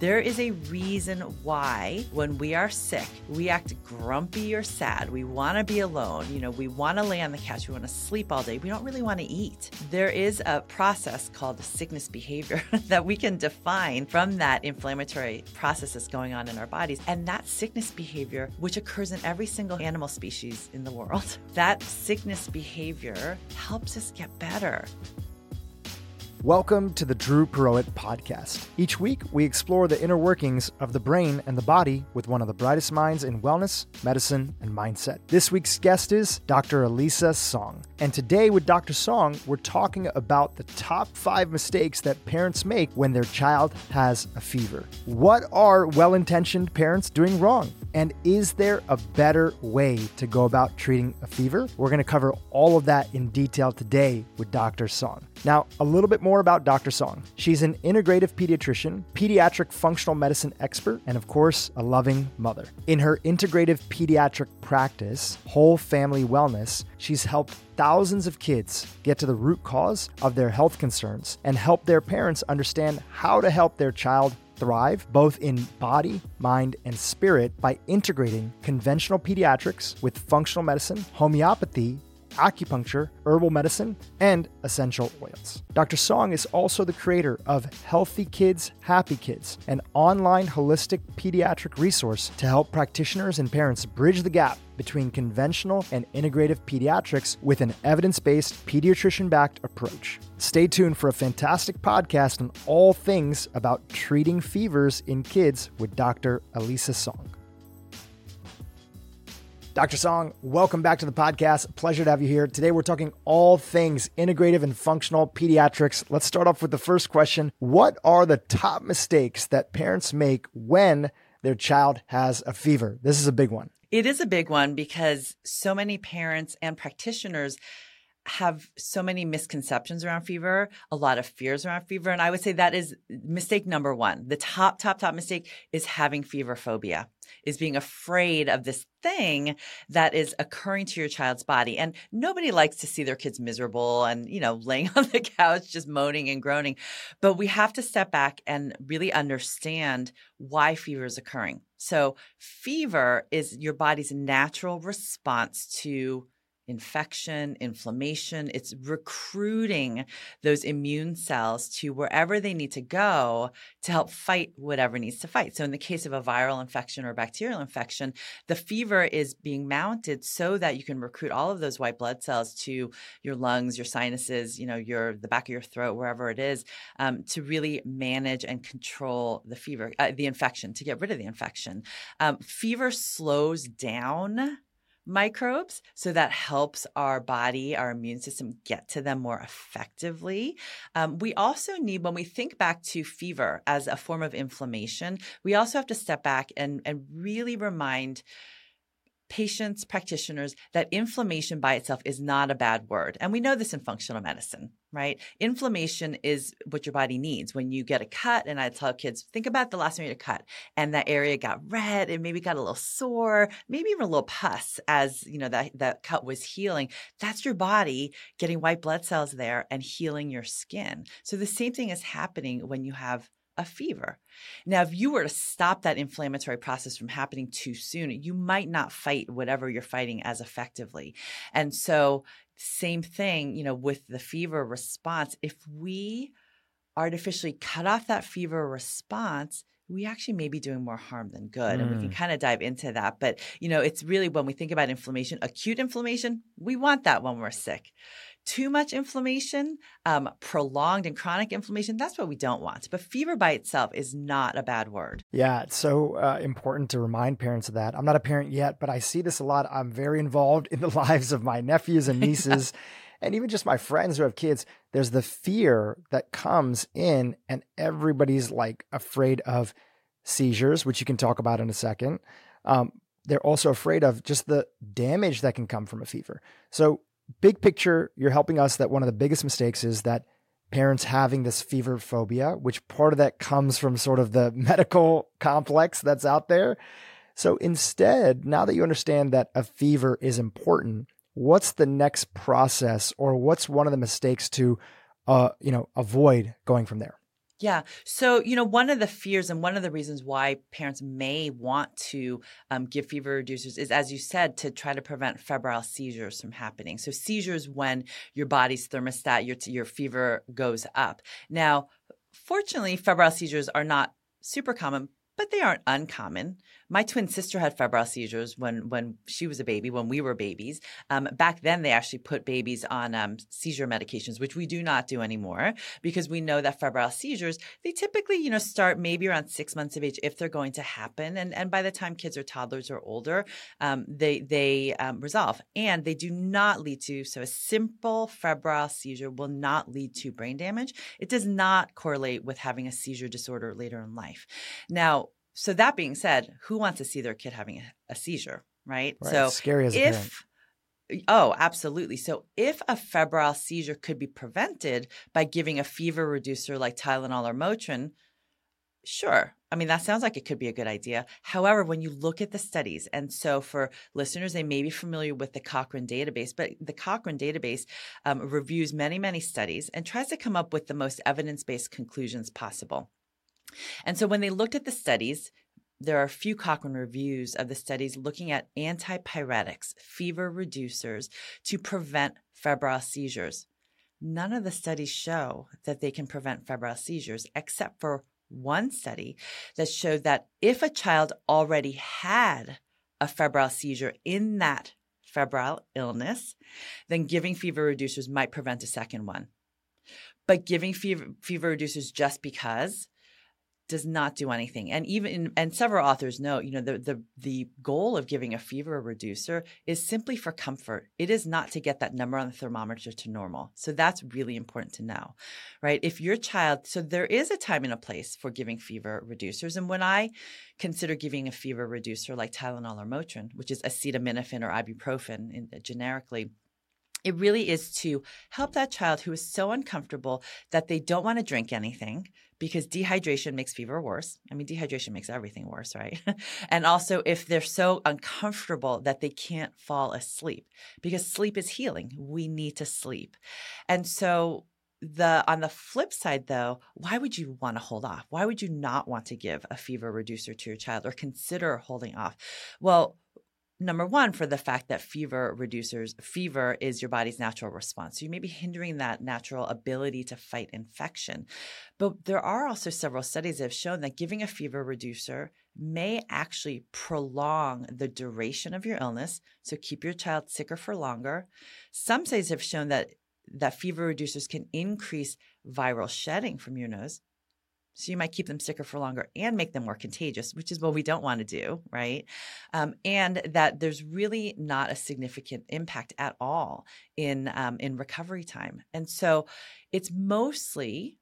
There is a reason why when we are sick, we act grumpy or sad. We want to be alone. We want to lay on the couch. We want to sleep all day. We don't really want to eat. There is a process called sickness behavior that we can define from that inflammatory processes going on in our bodies. And that sickness behavior, which occurs in every single animal species in the world, that sickness behavior helps us get better. Welcome to the Drew Purohit Podcast. Each week, we explore the inner workings of the brain and the body with one of the brightest minds in wellness, medicine, and mindset. This week's guest is Dr. Elisa Song. And today with Dr. Song, we're talking about the top 5 mistakes that parents make when their child has a fever. What are well-intentioned parents doing wrong? And is there a better way to go about treating a fever? We're going to cover all of that in detail today with Dr. Song. Now, a little bit more about Dr. Song. She's an integrative pediatrician, pediatric functional medicine expert, and of course, a loving mother. In her integrative pediatric practice, Whole Family Wellness, she's helped thousands of kids get to the root cause of their health concerns and help their parents understand how to help their child thrive both in body, mind, and spirit by integrating conventional pediatrics with functional medicine, homeopathy, acupuncture, herbal medicine, and essential oils. Dr. Song is also the creator of Healthy Kids, Happy Kids, an online holistic pediatric resource to help practitioners and parents bridge the gap between conventional and integrative pediatrics with an evidence-based, pediatrician-backed approach. Stay tuned for a fantastic podcast on all things about treating fevers in kids with Dr. Elisa Song. Dr. Song, welcome back to the podcast. Pleasure to have you here. Today, we're talking all things integrative and functional pediatrics. Let's start off with the first question. What are the top mistakes that parents make when their child has a fever? This is a big one. It is a big one because so many parents and practitioners have so many misconceptions around fever, a lot of fears around fever. And I would say that is mistake number one. The top mistake is having fever phobia, is being afraid of this thing that is occurring to your child's body. And nobody likes to see their kids miserable and, laying on the couch, just moaning and groaning. But we have to step back and really understand why fever is occurring. So fever is your body's natural response to infection, inflammation. It's recruiting those immune cells to wherever they need to go to help fight whatever needs to fight. So in the case of a viral infection or bacterial infection, the fever is being mounted so that you can recruit all of those white blood cells to your lungs, your sinuses, the back of your throat, wherever it is, to really manage and control the fever, the infection, to get rid of the infection. Fever slows down microbes, so that helps our body, our immune system get to them more effectively. We also need, when we think back to fever as a form of inflammation, we also have to step back and really remind patients, practitioners, that inflammation by itself is not a bad word. And we know this in functional medicine, right? Inflammation is what your body needs. When you get a cut, and I tell kids, think about the last time you had a cut and that area got red and maybe got a little sore, maybe even a little pus as, that cut was healing. That's your body getting white blood cells there and healing your skin. So the same thing is happening when you have a fever. Now, if you were to stop that inflammatory process from happening too soon, you might not fight whatever you're fighting as effectively. And so same thing, with the fever response, if we artificially cut off that fever response, we actually may be doing more harm than good. And we can kind of dive into that. But, it's really when we think about inflammation, acute inflammation, we want that when we're sick. Too much inflammation, prolonged and chronic inflammation, that's what we don't want. But fever by itself is not a bad word. Yeah, it's so important to remind parents of that. I'm not a parent yet, but I see this a lot. I'm very involved in the lives of my nephews and nieces. And even just my friends who have kids. There's the fear that comes in, and everybody's like afraid of seizures, which you can talk about in a second. They're also afraid of just the damage that can come from a fever. So big picture, you're helping us that one of the biggest mistakes is that parents having this fever phobia, which part of that comes from sort of the medical complex that's out there. So instead, now that you understand that a fever is important, what's the next process, or what's one of the mistakes to avoid going from there? Yeah. So, one of the fears and one of the reasons why parents may want to give fever reducers is, as you said, to try to prevent febrile seizures from happening. So seizures when your body's thermostat, your fever goes up. Now, fortunately, febrile seizures are not super common, but they aren't uncommon. My twin sister had febrile seizures when she was a baby, when we were babies. Back then, they actually put babies on seizure medications, which we do not do anymore because we know that febrile seizures, they typically, start maybe around 6 months of age if they're going to happen. And by the time kids are toddlers or older, they resolve. And they do not lead to, so a simple febrile seizure will not lead to brain damage. It does not correlate with having a seizure disorder later in life. Now, so that being said, who wants to see their kid having a seizure, right? So scary as a parent. Oh, absolutely. So if a febrile seizure could be prevented by giving a fever reducer like Tylenol or Motrin, sure. I mean, that sounds like it could be a good idea. However, when you look at the studies, and so for listeners, they may be familiar with the Cochrane database, but the Cochrane database reviews many, many studies and tries to come up with the most evidence-based conclusions possible. And so when they looked at the studies, there are a few Cochrane reviews of the studies looking at antipyretics, fever reducers, to prevent febrile seizures. None of the studies show that they can prevent febrile seizures, except for one study that showed that if a child already had a febrile seizure in that febrile illness, then giving fever reducers might prevent a second one. But giving fever reducers just because does not do anything. And several authors note, the goal of giving a fever reducer is simply for comfort. It is not to get that number on the thermometer to normal. So that's really important to know, right? If your child, so there is a time and a place for giving fever reducers. And when I consider giving a fever reducer like Tylenol or Motrin, which is acetaminophen or ibuprofen generically, it really is to help that child who is so uncomfortable that they don't want to drink anything because dehydration makes fever worse. I mean, dehydration makes everything worse, right? And also if they're so uncomfortable that they can't fall asleep because sleep is healing. We need to sleep. And so on the flip side, though, why would you want to hold off? Why would you not want to give a fever reducer to your child or consider holding off? Well, number one, for the fact that fever is your body's natural response. So you may be hindering that natural ability to fight infection. But there are also several studies that have shown that giving a fever reducer may actually prolong the duration of your illness, so keep your child sicker for longer. Some studies have shown that fever reducers can increase viral shedding from your nose. So you might keep them sicker for longer and make them more contagious, which is what we don't want to do, right? And that there's really not a significant impact at all in recovery time. And so it's mostly,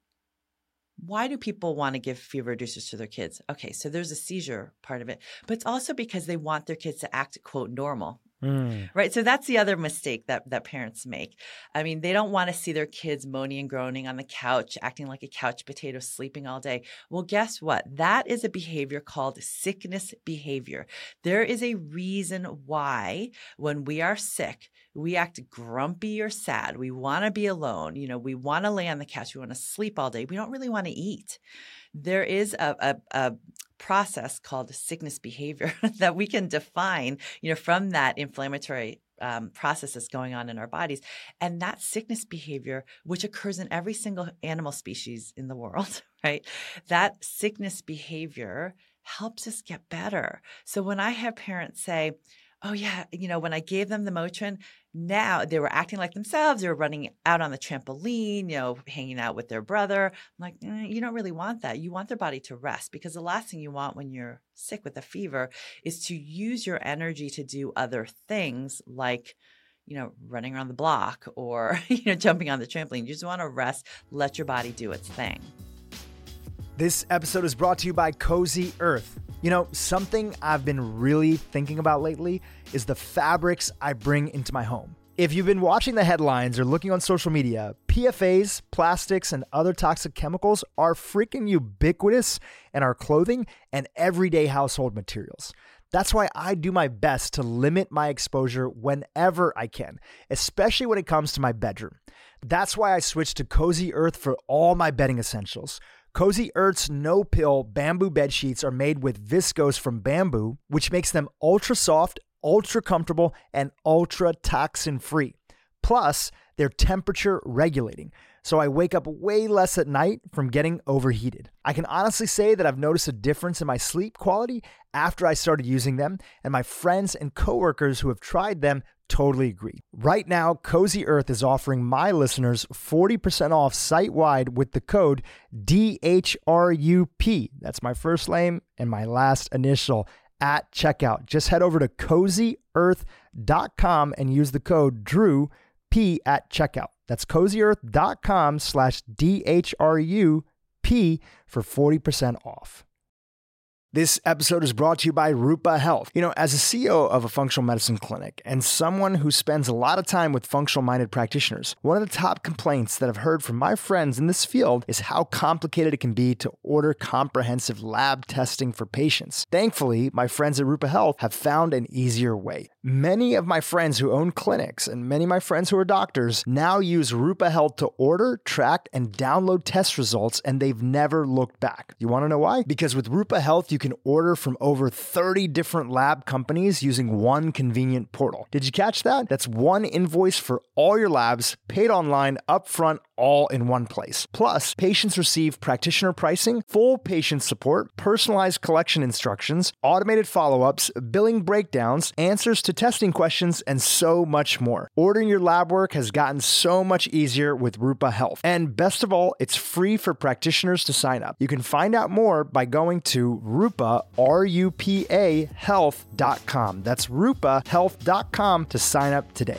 why do people want to give fever reducers to their kids? Okay, so there's a seizure part of it, but it's also because they want their kids to act, quote, normal. Right. So that's the other mistake that parents make. I mean, they don't want to see their kids moaning and groaning on the couch, acting like a couch potato, sleeping all day. Well, guess what? That is a behavior called sickness behavior. There is a reason why when we are sick, we act grumpy or sad. We want to be alone. We want to lay on the couch. We want to sleep all day. We don't really want to eat. There is a process called sickness behavior that we can define, from that inflammatory process that's going on in our bodies. And that sickness behavior, which occurs in every single animal species in the world, right? That sickness behavior helps us get better. So when I have parents say, oh yeah, when I gave them the Motrin, now they were acting like themselves. They were running out on the trampoline, hanging out with their brother. I'm like, you don't really want that. You want their body to rest because the last thing you want when you're sick with a fever is to use your energy to do other things like, running around the block or, jumping on the trampoline. You just want to rest, let your body do its thing. This episode is brought to you by Cozy Earth. Something I've been really thinking about lately is the fabrics I bring into my home. If you've been watching the headlines or looking on social media, PFAS, plastics, and other toxic chemicals are freaking ubiquitous in our clothing and everyday household materials. That's why I do my best to limit my exposure whenever I can, especially when it comes to my bedroom. That's why I switched to Cozy Earth for all my bedding essentials. Cozy Earth's no-pill bamboo bed sheets are made with viscose from bamboo, which makes them ultra soft, ultra comfortable, and ultra toxin free. Plus, they're temperature regulating, so I wake up way less at night from getting overheated. I can honestly say that I've noticed a difference in my sleep quality after I started using them, and my friends and coworkers who have tried them totally agree. Right now, Cozy Earth is offering my listeners 40% off site-wide with the code DHRUP. That's my first name and my last initial at checkout. Just head over to CozyEarth.com and use the code DREW at checkout. That's CozyEarth.com/DHRUP for 40% off. This episode is brought to you by Rupa Health. You know, as a CEO of a functional medicine clinic and someone who spends a lot of time with functional-minded practitioners, one of the top complaints that I've heard from my friends in this field is how complicated it can be to order comprehensive lab testing for patients. Thankfully, my friends at Rupa Health have found an easier way. Many of my friends who own clinics and many of my friends who are doctors now use Rupa Health to order, track, and download test results, and they've never looked back. You want to know why? Because with Rupa Health, you can order from over 30 different lab companies using one convenient portal. Did you catch that? That's one invoice for all your labs, paid online, upfront, all in one place. Plus, patients receive practitioner pricing, full patient support, personalized collection instructions, automated follow-ups, billing breakdowns, answers to testing questions, and so much more. Ordering your lab work has gotten so much easier with Rupa Health. And best of all, it's free for practitioners to sign up. You can find out more by going to Rupa, R-U-P-A, health.com. That's rupahealth.com to sign up today.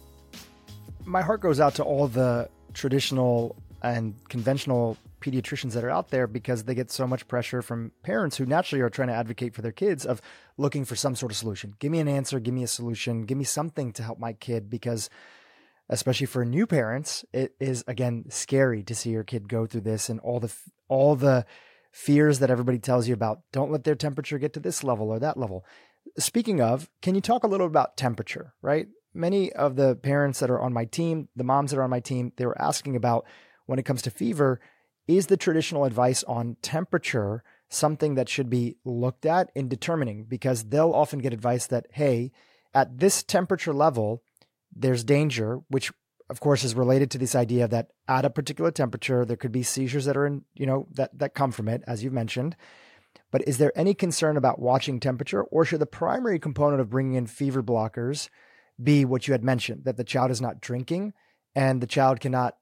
My heart goes out to all the traditional and conventional pediatricians that are out there because they get so much pressure from parents who naturally are trying to advocate for their kids of looking for some sort of solution. Give me an answer, give me a solution, give me something to help my kid, because especially for new parents, it is, again, scary to see your kid go through this and all the fears that everybody tells you about. Don't let their temperature get to this level or that level. Speaking of, can you talk a little about temperature, right? Many of the parents that are on my team, the moms that are on my team, they were asking about, when it comes to fever, is the traditional advice on temperature something that should be looked at in determining? Because they'll often get advice that, hey, at this temperature level, there's danger, which of course is related to this idea that at a particular temperature, there could be seizures that are in, that come from it, as you've mentioned. But is there any concern about watching temperature, or should the primary component of bringing in fever blockers be what you had mentioned, that the child is not drinking and the child cannot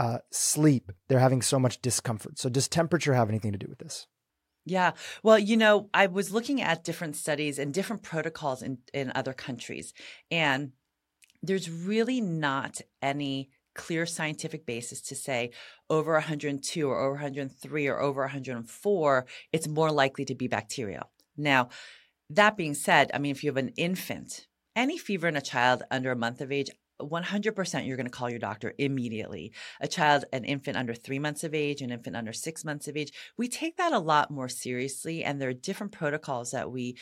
sleep? They're having so much discomfort. So does temperature have anything to do with this? Yeah. Well, I was looking at different studies and different protocols in other countries, and there's really not any clear scientific basis to say over 102 or over 103 or over 104, it's more likely to be bacterial. Now, that being said, I mean, if you have an infant, any fever in a child under a month of age, 100% you're going to call your doctor immediately. An infant under 3 months of age, an infant under 6 months of age, we take that a lot more seriously. And there are different protocols that we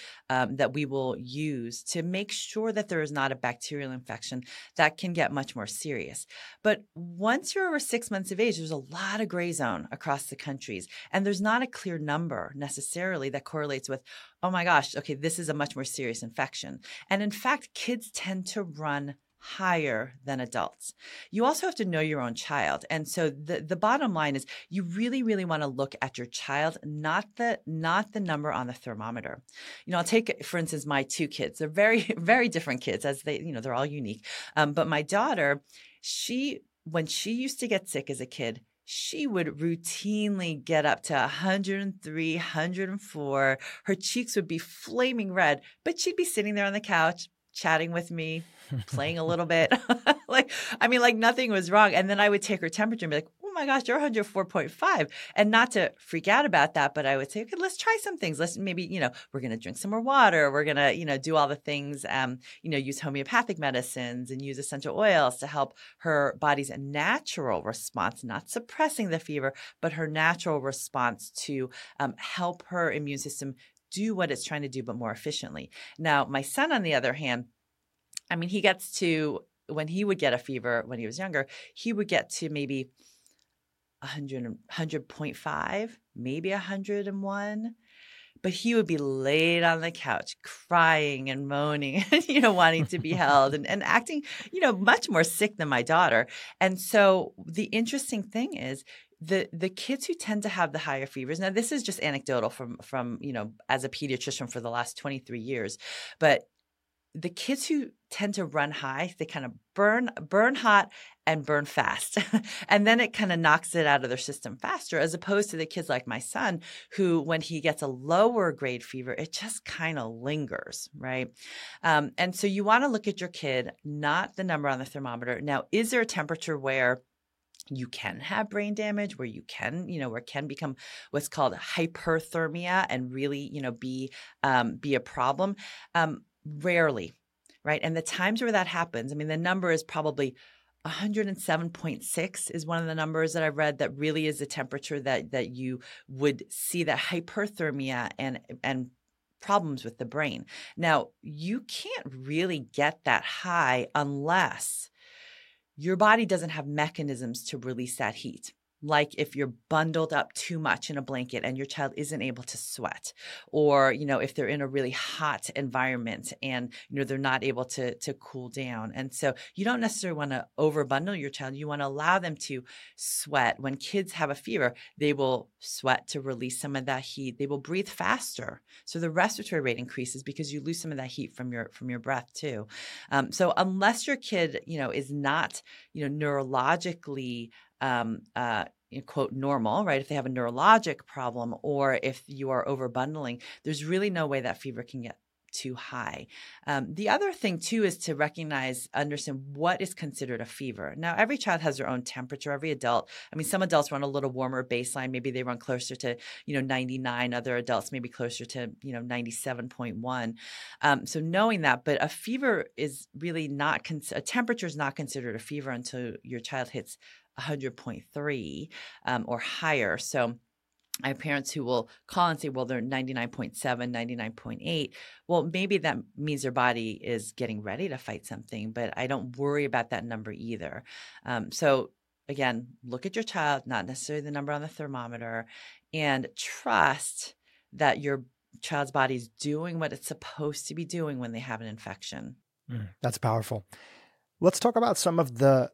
will use to make sure that there is not a bacterial infection that can get much more serious. But once you're over 6 months of age, there's a lot of gray zone across the countries. And there's not a clear number necessarily that correlates with, oh my gosh, okay, this is a much more serious infection. And in fact, kids tend to run higher than adults. You also have to know your own child. And so the bottom line is you really, really want to look at your child, not the number on the thermometer. I'll take, for instance, my 2 kids. They're very, very different kids, as they're all unique. But my daughter, when she used to get sick as a kid, she would routinely get up to 103, 104. Her cheeks would be flaming red, but she'd be sitting there on the couch, chatting with me, playing a little bit. like nothing was wrong. And then I would take her temperature and be like, oh my gosh, you're 104.5. And not to freak out about that, but I would say, okay, let's try some things. Let's maybe, we're going to drink some more water. We're going to, do all the things, use homeopathic medicines and use essential oils to help her body's natural response, not suppressing the fever, but her natural response to help her immune system do what it's trying to do, but more efficiently. Now, my son, on the other hand, he gets to, when he would get a fever when he was younger, he would get to maybe 100.5, maybe 101. But he would be laid on the couch crying and moaning and, wanting to be held and acting, much more sick than my daughter. And so the interesting thing is the kids who tend to have the higher fevers, now this is just anecdotal from as a pediatrician for the last 23 years, but the kids who tend to run high, they kind of burn hot and burn fast. And then it kind of knocks it out of their system faster, as opposed to the kids like my son, who when he gets a lower grade fever, it just kind of lingers, right? And so you want to look at your kid, not the number on the thermometer. Now, is there a temperature where you can have brain damage, where you can, where it can become what's called hyperthermia and really, be a problem? Rarely, right? And the times where that happens, the number is probably 107.6 is one of the numbers that I've read that really is the temperature that you would see that hyperthermia and problems with the brain. Now, you can't really get that high unless your body doesn't have mechanisms to release that heat. Like if you're bundled up too much in a blanket and your child isn't able to sweat, or, if they're in a really hot environment and, they're not able to cool down. And so you don't necessarily want to overbundle your child. You want to allow them to sweat. When kids have a fever, they will sweat to release some of that heat. They will breathe faster. So the respiratory rate increases because you lose some of that heat from your breath too. So unless your kid, is not, neurologically quote normal, right? If they have a neurologic problem or if you are overbundling, there's really no way that fever can get too high. The other thing too is to understand what is considered a fever. Now, every child has their own temperature, every adult. Some adults run a little warmer baseline. Maybe they run closer to, 99. Other adults maybe closer to, 97.1. So knowing that, but a fever is really not, a temperature is not considered a fever until your child hits 100.3 or higher. So I have parents who will call and say, well, they're 99.7, 99.8. Well, maybe that means their body is getting ready to fight something, but I don't worry about that number either. So again, look at your child, not necessarily the number on the thermometer, and trust that your child's body is doing what it's supposed to be doing when they have an infection. That's powerful. Let's talk about some of the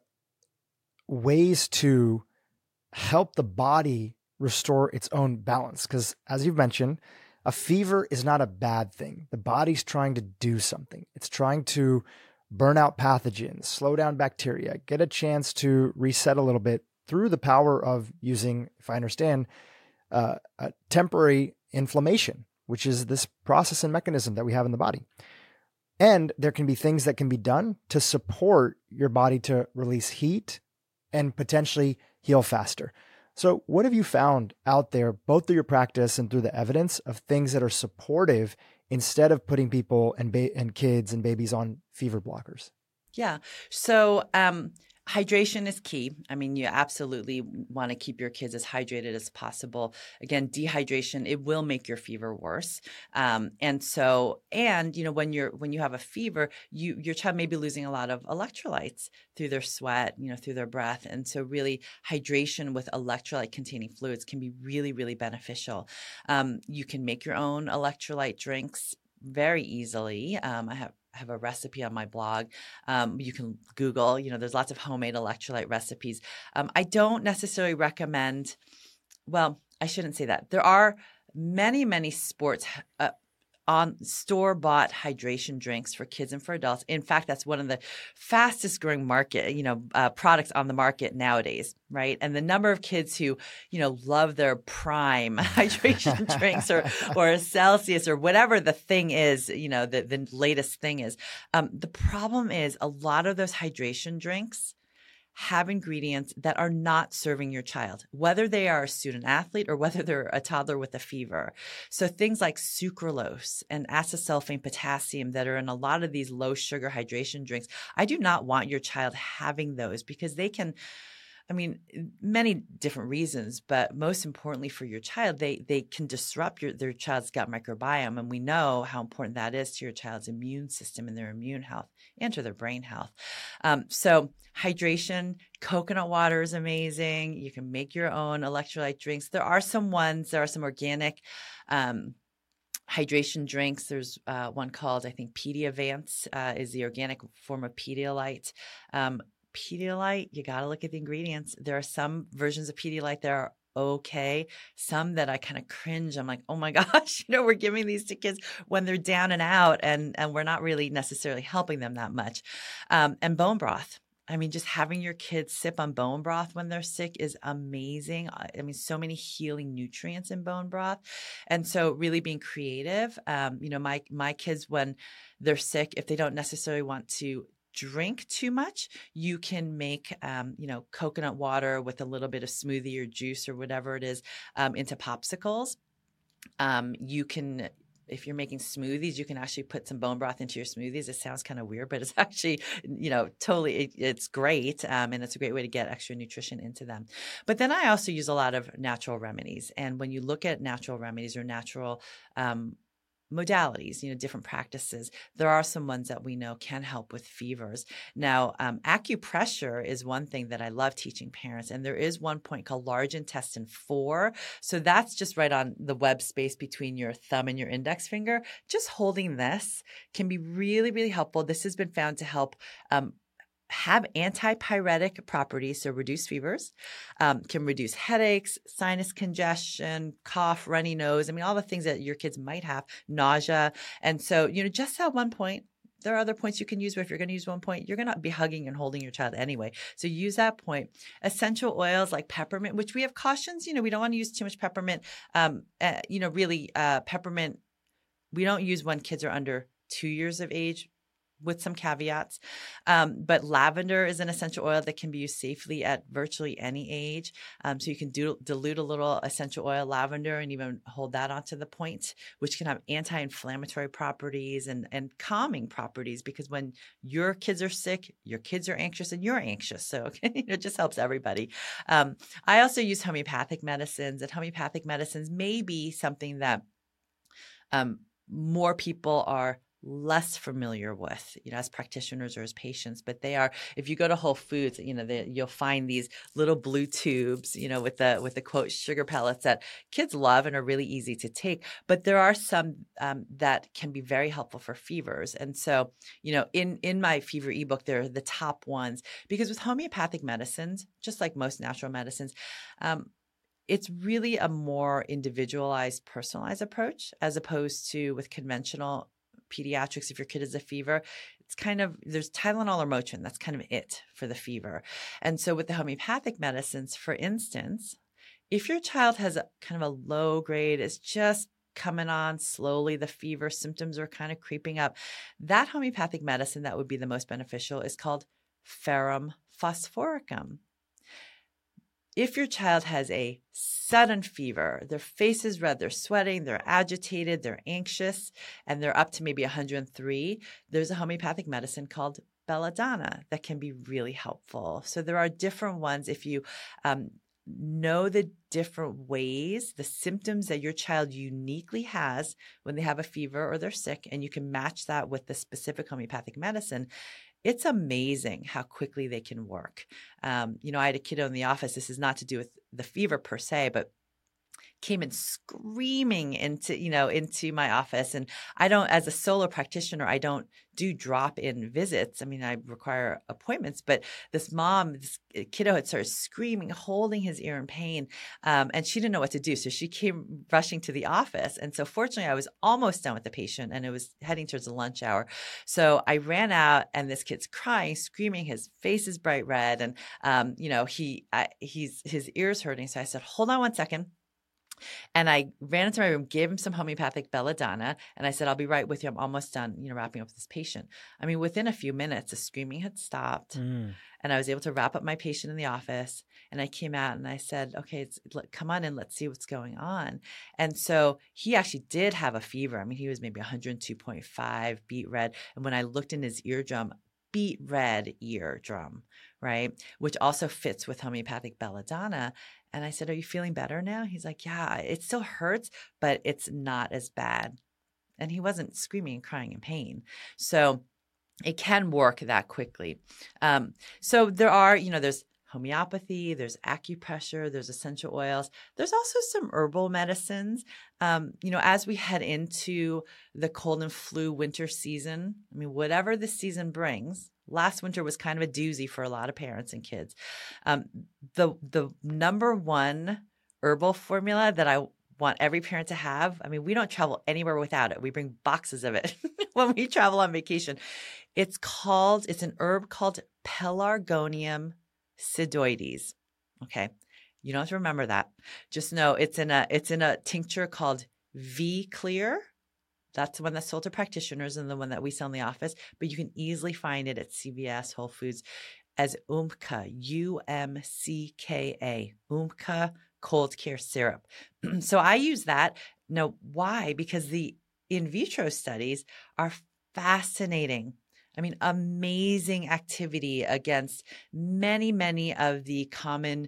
ways to help the body restore its own balance. Because as you've mentioned, a fever is not a bad thing. The body's trying to do something. It's trying to burn out pathogens, slow down bacteria, get a chance to reset a little bit through the power of using, if I understand, a temporary inflammation, which is this process and mechanism that we have in the body. And there can be things that can be done to support your body to release heat and potentially heal faster. So what have you found out there, both through your practice and through the evidence, of things that are supportive instead of putting people and kids and babies on fever blockers? Yeah. So hydration is key. You absolutely want to keep your kids as hydrated as possible. Again, dehydration, it will make your fever worse. And when you have a fever, your child may be losing a lot of electrolytes through their sweat, through their breath. And so really have with electrolyte containing fluids can be really, really beneficial. You can make your own electrolyte drinks very easily. I have a recipe on my blog. You can Google, there's lots of homemade electrolyte recipes. I don't necessarily recommend, well, I shouldn't say that. There are many, many sports on store-bought hydration drinks for kids and for adults. In fact, that's one of the fastest growing products on the market nowadays, right? And the number of kids who, love their Prime hydration drinks or Celsius or whatever the thing is, the latest thing is. The problem is a lot of those hydration drinks have ingredients that are not serving your child, whether they are a student athlete or whether they're a toddler with a fever. So things like sucralose and acesulfame potassium that are in a lot of these low sugar hydration drinks, I do not want your child having those because they can I mean, many different reasons, but most importantly for your child, they can disrupt their child's gut microbiome. And we know how important that is to your child's immune system and their immune health and to their brain health. So hydration, coconut water is amazing. You can make your own electrolyte drinks. There are some organic hydration drinks. There's one called, I think, Pediavance is the organic form of Pedialyte. Pedialyte, you got to look at the ingredients. There are some versions of Pedialyte that are okay. Some that I kind of cringe. I'm like, oh my gosh, we're giving these to kids when they're down and out, and we're not really necessarily helping them that much. And bone broth. I mean, just having your kids sip on bone broth when they're sick is amazing. I mean, so many healing nutrients in bone broth. And so really being creative, my kids, when they're sick, if they don't necessarily want to drink too much, you can make, coconut water with a little bit of smoothie or juice or whatever it is into popsicles. You can, if you're making smoothies, you can actually put some bone broth into your smoothies. It sounds kind of weird, but it's actually, totally, it's great. And it's a great way to get extra nutrition into them. But then I also use a lot of natural remedies. And when you look at natural remedies or natural modalities, different practices, there are some ones that we know can help with fevers. Now, acupressure is one thing that I love teaching parents, and there is one point called large intestine 4. So that's just right on the web space between your thumb and your index finger. Just holding this can be really, really helpful. This has been found to help have antipyretic properties, so reduce fevers, can reduce headaches, sinus congestion, cough, runny nose. I mean, all the things that your kids might have, nausea. And so, just at one point, there are other points you can use, but if you're going to use one point, you're going to be hugging and holding your child anyway. So use that point. Essential oils like peppermint, which we have cautions, we don't want to use too much peppermint. Peppermint, we don't use when kids are under 2 years of age, with some caveats. But lavender is an essential oil that can be used safely at virtually any age. So you can dilute a little essential oil lavender and even hold that onto the point, which can have anti-inflammatory properties and calming properties, because when your kids are sick, your kids are anxious and you're anxious. So it just helps everybody. I also use homeopathic medicines, and homeopathic medicines may be something that more people are less familiar with, as practitioners or as patients, but they are, if you go to Whole Foods, you'll find these little blue tubes, with the quote sugar pellets that kids love and are really easy to take. But there are some that can be very helpful for fevers. And so, in my fever ebook, they're the top ones, because with homeopathic medicines, just like most natural medicines, it's really a more individualized, personalized approach, as opposed to with conventional pediatrics. If your kid has a fever, it's kind of, there's Tylenol or Motrin. That's kind of it for the fever. And so with the homeopathic medicines, for instance, if your child has a kind of a low grade, it's just coming on slowly, the fever symptoms are kind of creeping up, that homeopathic medicine that would be the most beneficial is called Ferrum phosphoricum. If your child has a sudden fever, their face is red, they're sweating, they're agitated, they're anxious, and they're up to maybe 103, there's a homeopathic medicine called belladonna that can be really helpful. So there are different ones. If you know the different ways, the symptoms that your child uniquely has when they have a fever or they're sick, and you can match that with the specific homeopathic medicine, it's amazing how quickly they can work. I had a kiddo in the office. This is not to do with the fever per se, but came in screaming into my office. And I don't, as a solo practitioner, I don't do drop-in visits. I mean, I require appointments, but this kiddo had started screaming, holding his ear in pain. And she didn't know what to do. So she came rushing to the office. And so fortunately I was almost done with the patient and it was heading towards the lunch hour. So I ran out and this kid's crying, screaming, his face is bright red. And, his ear's hurting. So I said, hold on one second. And I ran into my room, gave him some homeopathic belladonna, and I said, I'll be right with you. I'm almost done, wrapping up this patient. I mean, within a few minutes, the screaming had stopped, and I was able to wrap up my patient in the office. And I came out and I said, okay, come on in, let's see what's going on. And so he actually did have a fever. I mean, he was maybe 102.5, beet red. And when I looked in his eardrum, beet red eardrum, right? Which also fits with homeopathic belladonna. And I said, are you feeling better now? He's like, yeah, it still hurts, but it's not as bad. And he wasn't screaming and crying in pain. So it can work that quickly. So there are, there's homeopathy, there's acupressure, there's essential oils. There's also some herbal medicines. As we head into the cold and flu winter season, I mean, whatever the season brings, last winter was kind of a doozy for a lot of parents and kids. The number one herbal formula that I want every parent to have, I mean, we don't travel anywhere without it. We bring boxes of it when we travel on vacation. It's an herb called Pelargonium pseudoides. Okay. You don't have to remember that. Just know it's in a tincture called V-Clear. That's the one that's sold to practitioners and the one that we sell in the office, but you can easily find it at CVS, Whole Foods as Umcka, Umcka, Umcka cold care syrup. So I use that. Now, why? Because the in vitro studies are fascinating. I mean, amazing activity against many, many of the common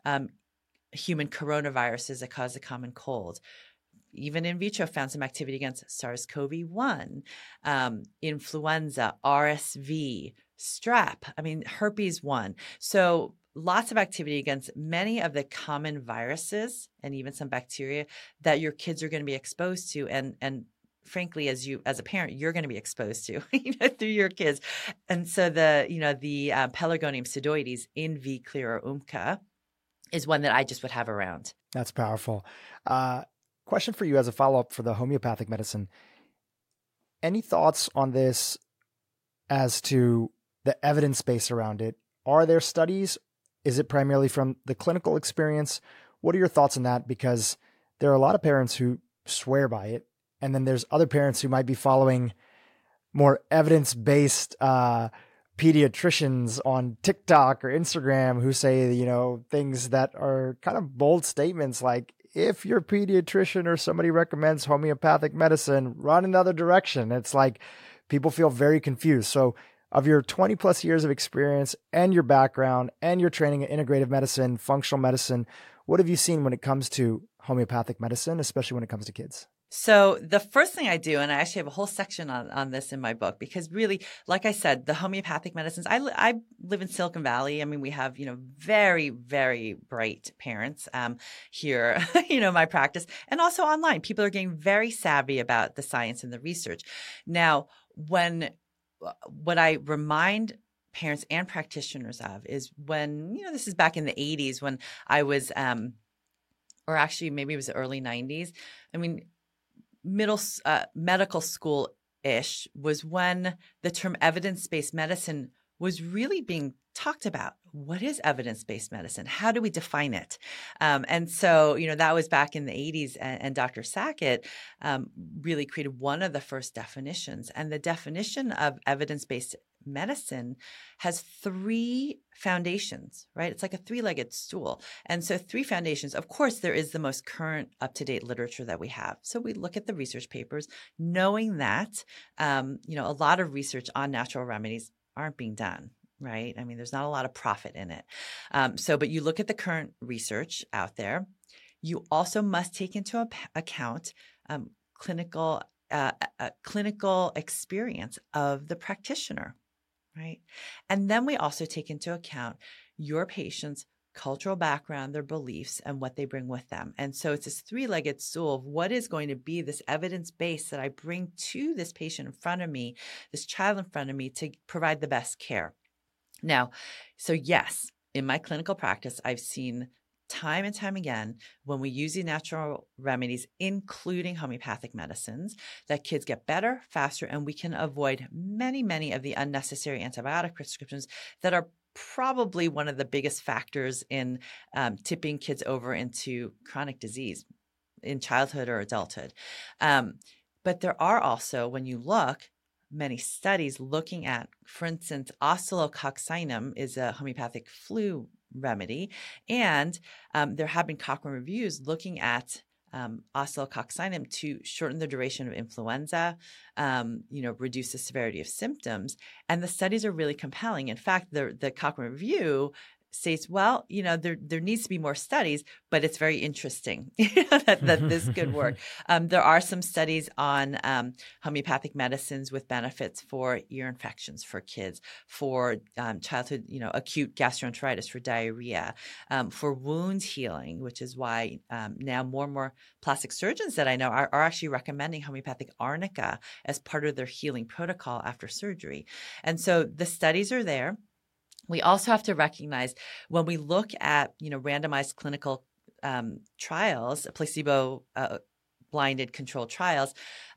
human coronaviruses that cause the common cold. Even in vitro found some activity against SARS-CoV-1, influenza, RSV, strep, herpes 1. So lots of activity against many of the common viruses and even some bacteria that your kids are going to be exposed to. And frankly, as a parent, you're going to be exposed to, through your kids. And so the Pelargonium pseudoides in V-Clear or Umcka is one that I just would have around. That's powerful. Question for you as a follow-up for the homeopathic medicine. Any thoughts on this as to the evidence base around it? Are there studies? Is it primarily from the clinical experience? What are your thoughts on that? Because there are a lot of parents who swear by it. And then there's other parents who might be following more evidence-based pediatricians on TikTok or Instagram who say, things that are kind of bold statements like, if your pediatrician or somebody recommends homeopathic medicine, run in the other direction. It's like people feel very confused. So of your 20 plus years of experience and your background and your training in integrative medicine, functional medicine, what have you seen when it comes to homeopathic medicine, especially when it comes to kids? So the first thing I do, and I actually have a whole section on this in my book, because really, like I said, the homeopathic medicines, I live in Silicon Valley. I mean, we have, very, very bright parents here, my practice, and also online. People are getting very savvy about the science and the research. Now, what I remind parents and practitioners of is when, this is back in the 80s when I was, or actually maybe it was the early 90s. I mean, medical school-ish was when the term evidence-based medicine was really being talked about. What is evidence-based medicine? How do we define it? And so, that was back in the 80s, and Dr. Sackett really created one of the first definitions. And the definition of evidence-based medicine has three foundations, right? It's like a three-legged stool. And so 3 foundations. Of course, there is the most current up-to-date literature that we have. So we look at the research papers, knowing that, a lot of research on natural remedies aren't being done, right? I mean, there's not a lot of profit in it. But you look at the current research out there. You also must take into account clinical experience of the practitioner, right? And then we also take into account your patient's cultural background, their beliefs, and what they bring with them. And so it's this three-legged stool of what is going to be this evidence base that I bring to this patient in front of me, this child in front of me, to provide the best care. Now, so yes, in my clinical practice, I've seen time and time again, when we use these natural remedies, including homeopathic medicines, that kids get better, faster, and we can avoid many, many of the unnecessary antibiotic prescriptions that are probably one of the biggest factors in tipping kids over into chronic disease in childhood or adulthood. But there are also, when you look, many studies looking at, for instance, oscillococcinum is a homeopathic flu remedy. And there have been Cochrane reviews looking at oscillococcinum to shorten the duration of influenza, reduce the severity of symptoms. And the studies are really compelling. In fact, the Cochrane Review states, well, there needs to be more studies, but it's very interesting that this could work. There are some studies on homeopathic medicines with benefits for ear infections for kids, for childhood, acute gastroenteritis, for diarrhea, for wound healing, which is why now more and more plastic surgeons that I know are actually recommending homeopathic arnica as part of their healing protocol after surgery. And so the studies are there. We also have to recognize when we look at, randomized clinical trials, placebo blinded controlled trials,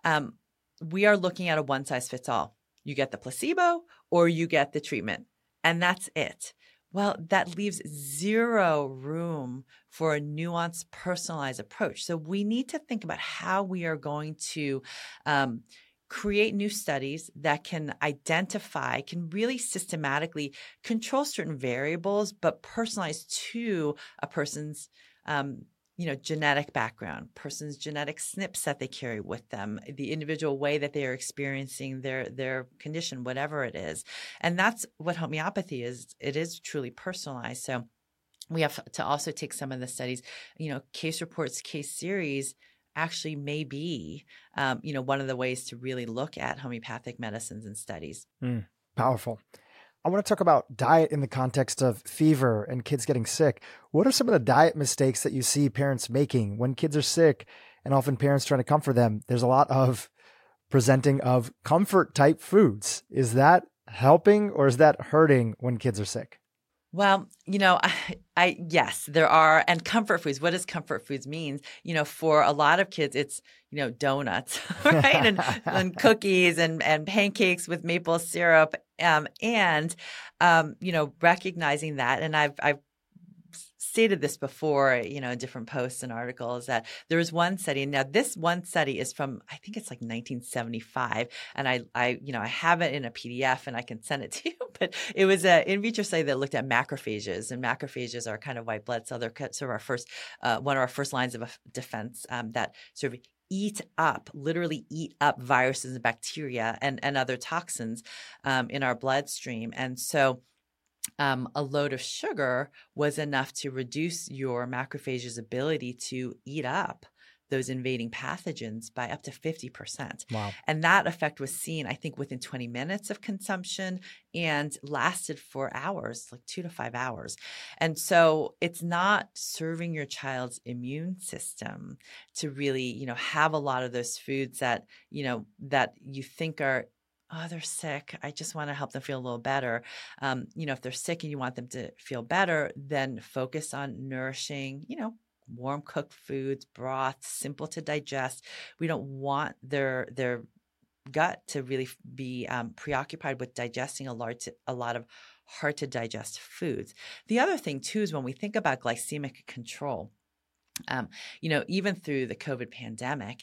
we are looking at a one-size-fits-all. You get the placebo or you get the treatment, and that's it. Well, that leaves zero room for a nuanced, personalized approach. So we need to think about how we are going to create new studies that can really systematically control certain variables, but personalized to a person's, genetic background, person's genetic SNPs that they carry with them, the individual way that they are experiencing their condition, whatever it is. And that's what homeopathy is. It is truly personalized. So we have to also take some of the studies, case reports, case series, actually may be, one of the ways to really look at homeopathic medicines and studies. Powerful. I want to talk about diet in the context of fever and kids getting sick. What are some of the diet mistakes that you see parents making when kids are sick, and often parents trying to comfort them? There's a lot of presenting of comfort type foods. Is that helping or is that hurting when kids are sick? Well, yes, there are. And comfort foods, what does comfort foods mean? For a lot of kids, it's, donuts, right? and cookies and pancakes with maple syrup. Recognizing that. And I've stated this before, in different posts and articles, that there was one study. Now, this one study is from, I think it's like 1975. And I have it in a PDF and I can send it to you. But it was an in vitro study that looked at macrophages, and macrophages are kind of white blood cells. They're sort of our first, one of our first lines of defense that sort of literally eat up viruses and bacteria and other toxins in our bloodstream. And so a load of sugar was enough to reduce your macrophage's ability to eat up those invading pathogens by up to 50%. Wow. And that effect was seen, I think, within 20 minutes of consumption and lasted for hours, like 2 to 5 hours. And so it's not serving your child's immune system to really, have a lot of those foods that you think are, oh, they're sick, I just want to help them feel a little better. If they're sick and you want them to feel better, then focus on nourishing, warm cooked foods, broths, simple to digest. We don't want their gut to really be preoccupied with digesting a lot of hard to digest foods. The other thing too is when we think about glycemic control, even through the COVID pandemic,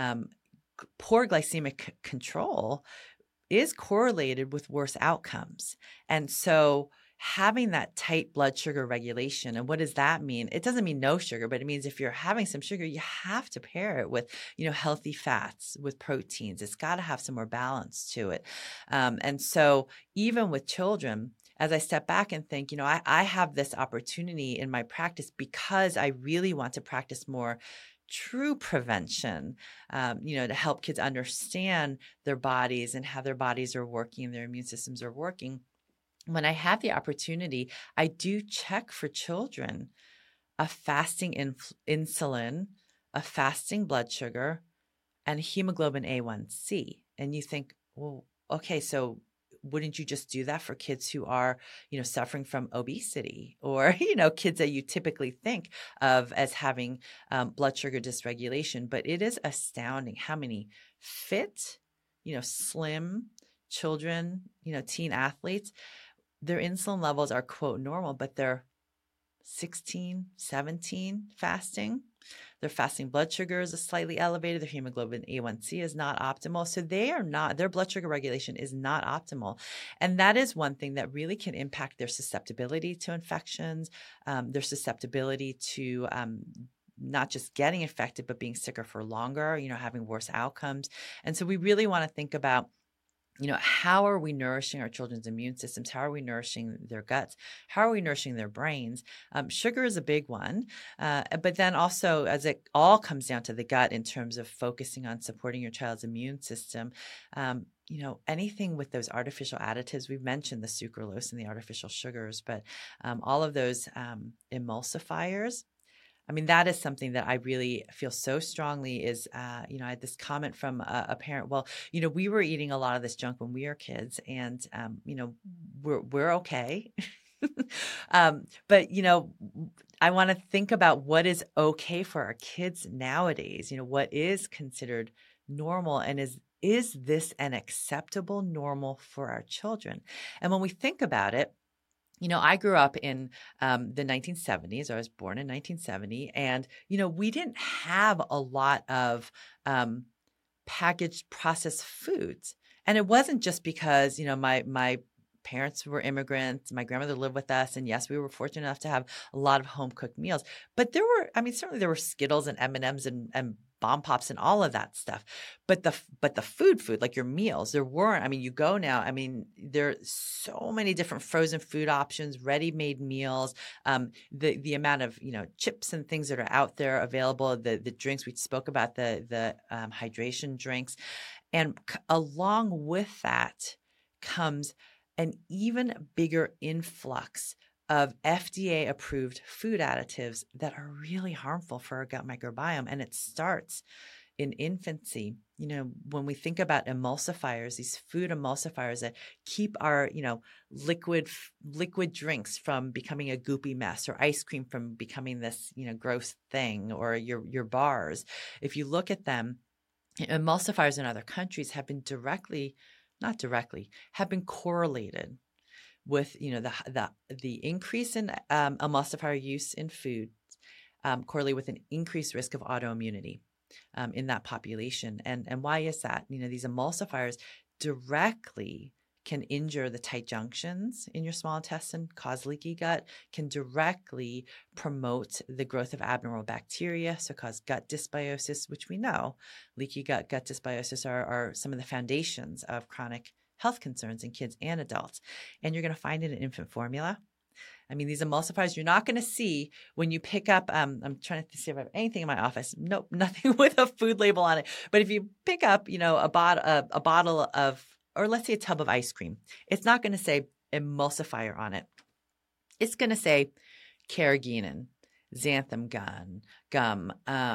poor glycemic control is correlated with worse outcomes. And so having that tight blood sugar regulation, and what does that mean? It doesn't mean no sugar, but it means if you're having some sugar, you have to pair it with, healthy fats, with proteins. It's got to have some more balance to it. And so even with children, as I step back and think, I have this opportunity in my practice because I really want to practice more true prevention, to help kids understand their bodies and how their bodies are working, their immune systems are working. When I have the opportunity, I do check for children a fasting insulin, a fasting blood sugar, and hemoglobin A1C. And you think, well, okay, so wouldn't you just do that for kids who are, suffering from obesity or, kids that you typically think of as having blood sugar dysregulation? But it is astounding how many fit, slim children, teen athletes, their insulin levels are, quote, normal, but they're 16, 17 fasting. Their fasting blood sugar is slightly elevated. Their hemoglobin A1C is not optimal. So their blood sugar regulation is not optimal. And that is one thing that really can impact their susceptibility to infections, their susceptibility to not just getting infected, but being sicker for longer, having worse outcomes. And so we really want to think about, how are we nourishing our children's immune systems? How are we nourishing their guts? How are we nourishing their brains? Sugar is a big one. But then also, as it all comes down to the gut in terms of focusing on supporting your child's immune system, anything with those artificial additives, we've mentioned the sucralose and the artificial sugars, but all of those emulsifiers, that is something that I really feel so strongly is, I had this comment from a parent. Well, we were eating a lot of this junk when we were kids and, we're okay. But, I want to think about what is okay for our kids nowadays, what is considered normal and is this an acceptable normal for our children? And when we think about it, I grew up in the 1970s. I was born in 1970. And, we didn't have a lot of packaged processed foods. And it wasn't just because, my parents were immigrants. My grandmother lived with us. And yes, we were fortunate enough to have a lot of home cooked meals. But there were, certainly there were Skittles and M&Ms and Bomb Pops and all of that stuff. But the food, like your meals, there weren't. You go now, there are so many different frozen food options, ready-made meals, the amount of, chips and things that are out there available, the drinks, we spoke about the hydration drinks. And along with that comes an even bigger influx of FDA-approved food additives that are really harmful for our gut microbiome. And it starts in infancy. When we think about emulsifiers, these food emulsifiers that keep our, liquid drinks from becoming a goopy mess, or ice cream from becoming this, gross thing, or your bars. If you look at them, emulsifiers in other countries have been have been correlated with, the increase in emulsifier use in food, correlate with an increased risk of autoimmunity in that population. And why is that? These emulsifiers directly can injure the tight junctions in your small intestine, cause leaky gut, can directly promote the growth of abnormal bacteria, so cause gut dysbiosis, which we know leaky gut dysbiosis are some of the foundations of chronic health concerns in kids and adults. And you're going to find it in infant formula. These emulsifiers you're not going to see when you pick up, I'm trying to see if I have anything in my office. Nope, nothing with a food label on it. But if you pick up, a bottle of, or let's say a tub of ice cream, it's not going to say emulsifier on it. It's going to say carrageenan, xanthan gum,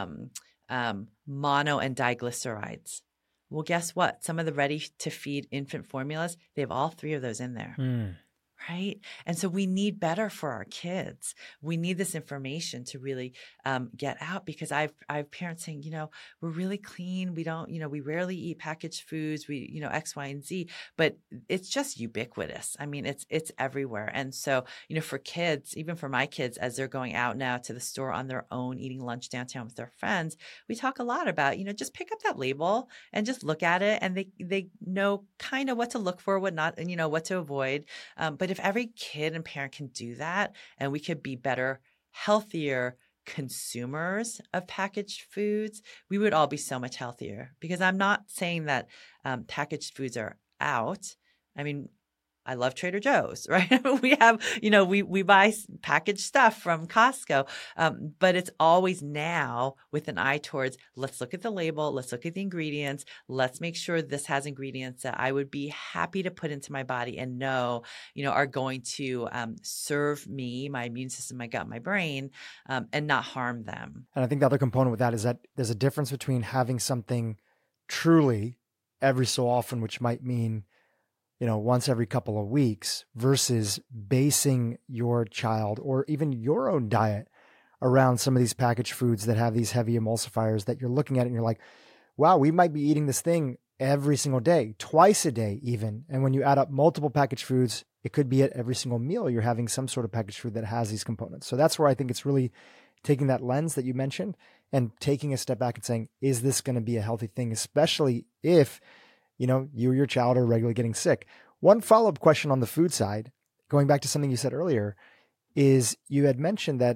mono and diglycerides. Well, guess what? Some of the ready-to-feed infant formulas, they have all three of those in there. Right? And so we need better for our kids. We need this information to really get out, because I have parents saying, we're really clean. We don't, we rarely eat packaged foods. We, X, Y, and Z, but it's just ubiquitous. It's everywhere. And so, for kids, even for my kids, as they're going out now to the store on their own, eating lunch downtown with their friends, we talk a lot about, just pick up that label and just look at it, and they know kind of what to look for, what not, and what to avoid. But if every kid and parent can do that, and we could be better, healthier consumers of packaged foods, we would all be so much healthier. Because I'm not saying that packaged foods are out. I love Trader Joe's, right? We have, we buy packaged stuff from Costco, but it's always now with an eye towards, let's look at the label, let's look at the ingredients, let's make sure this has ingredients that I would be happy to put into my body and know, are going to serve me, my immune system, my gut, my brain, and not harm them. And I think the other component with that is that there's a difference between having something truly every so often, which might mean once every couple of weeks, versus basing your child or even your own diet around some of these packaged foods that have these heavy emulsifiers that you're looking at it and you're like, wow, we might be eating this thing every single day, twice a day even. And when you add up multiple packaged foods, it could be at every single meal you're having some sort of packaged food that has these components. So that's where I think it's really taking that lens that you mentioned and taking a step back and saying, is this going to be a healthy thing, especially if you or your child are regularly getting sick. One follow-up question on the food side, going back to something you said earlier, is you had mentioned that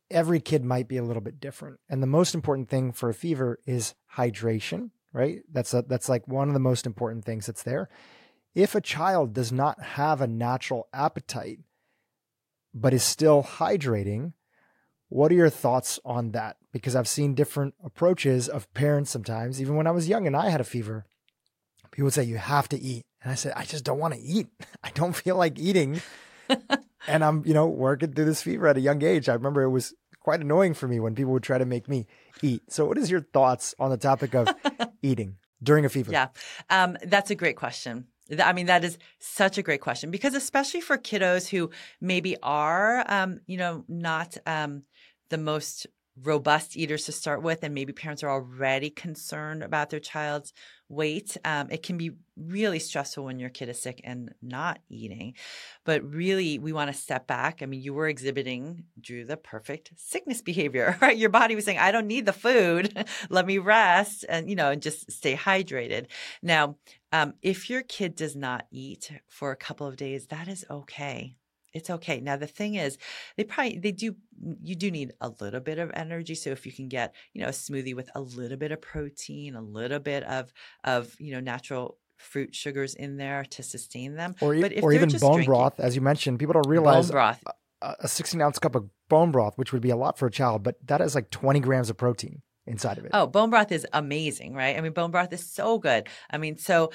every kid might be a little bit different. And the most important thing for a fever is hydration, right? That's like one of the most important things that's there. If a child does not have a natural appetite, but is still hydrating, what are your thoughts on that? Because I've seen different approaches of parents sometimes. Even when I was young and I had a fever, people would say, you have to eat. And I said, I just don't want to eat. I don't feel like eating. And I'm, working through this fever at a young age. I remember it was quite annoying for me when people would try to make me eat. So what is your thoughts on the topic of eating during a fever? Yeah, that's a great question. I mean, that is such a great question, because especially for kiddos who maybe are, not the most robust eaters to start with, and maybe parents are already concerned about their child's weight. It can be really stressful when your kid is sick and not eating. But really, we want to step back. I mean, you were exhibiting, Drew, the perfect sickness behavior, right? Your body was saying, I don't need the food. Let me rest and just stay hydrated. Now, if your kid does not eat for a couple of days, that is okay. It's okay. Now, the thing is, you do need a little bit of energy. So if you can get, a smoothie with a little bit of protein, a little bit of natural fruit sugars in there to sustain them. Or even bone broth, as you mentioned, people don't realize bone broth. A 16-ounce cup of bone broth, which would be a lot for a child, but that is like 20 grams of protein inside of it. Oh, bone broth is amazing, right? I mean, bone broth is so good. I mean, so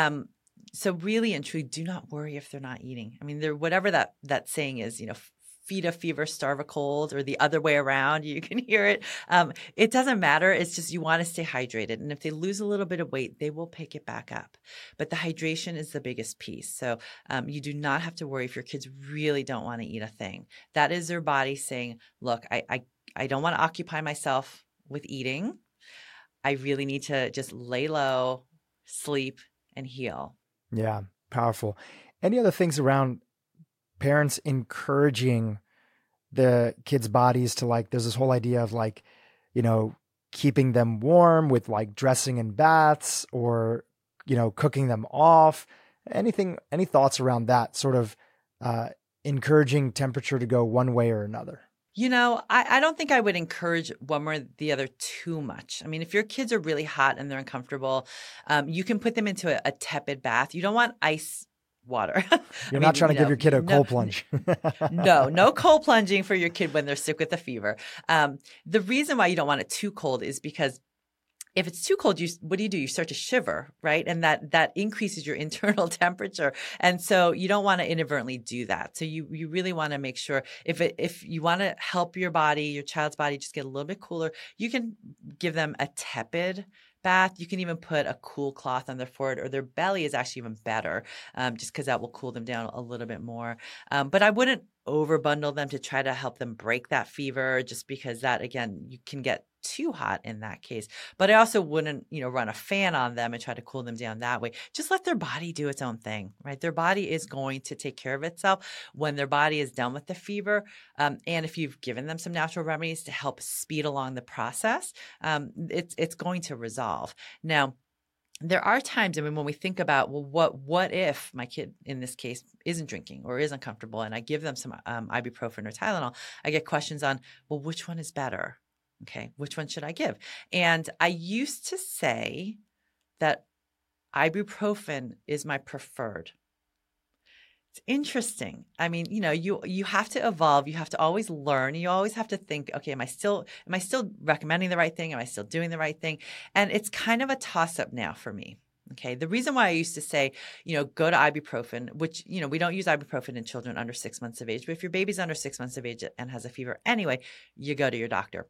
really and truly, do not worry if they're not eating. I mean, whatever that saying is, feed a fever, starve a cold, or the other way around. You can hear it. It doesn't matter. It's just you want to stay hydrated. And if they lose a little bit of weight, they will pick it back up. But the hydration is the biggest piece. So you do not have to worry if your kids really don't want to eat a thing. That is their body saying, look, I don't want to occupy myself with eating. I really need to just lay low, sleep, and heal. Yeah, powerful. Any other things around parents encouraging the kids' bodies to there's this whole idea of keeping them warm with dressing in baths or, cooking them off? Any thoughts around that sort of encouraging temperature to go one way or another? I don't think I would encourage one or the other too much. I mean, if your kids are really hot and they're uncomfortable, you can put them into a tepid bath. You don't want ice water. You're not trying to give your kid a cold plunge. No cold plunging for your kid when they're sick with a fever. The reason why you don't want it too cold is because if it's too cold, what do? You start to shiver, right? And that increases your internal temperature. And so you don't want to inadvertently do that. So you really want to make sure if you want to help your child's body just get a little bit cooler, you can give them a tepid bath. You can even put a cool cloth on their forehead, or their belly is actually even better, just because that will cool them down a little bit more. But I wouldn't overbundle them to try to help them break that fever, just because that, again, you can get too hot in that case. But I also wouldn't, run a fan on them and try to cool them down that way. Just let their body do its own thing, right? Their body is going to take care of itself when their body is done with the fever. And if you've given them some natural remedies to help speed along the process, it's going to resolve. Now, there are times, when we think about, well, what if my kid in this case isn't drinking or is uncomfortable, and I give them some ibuprofen or Tylenol, I get questions on, well, which one is better? Okay, which one should I give? And I used to say that ibuprofen is my preferred. It's interesting. I mean, you have to evolve. You have to always learn. You always have to think, okay, am I still recommending the right thing? Am I still doing the right thing? And it's kind of a toss-up now for me. Okay. The reason why I used to say, go to ibuprofen, which, we don't use ibuprofen in children under 6 months of age, but if your baby's under 6 months of age and has a fever anyway, you go to your doctor.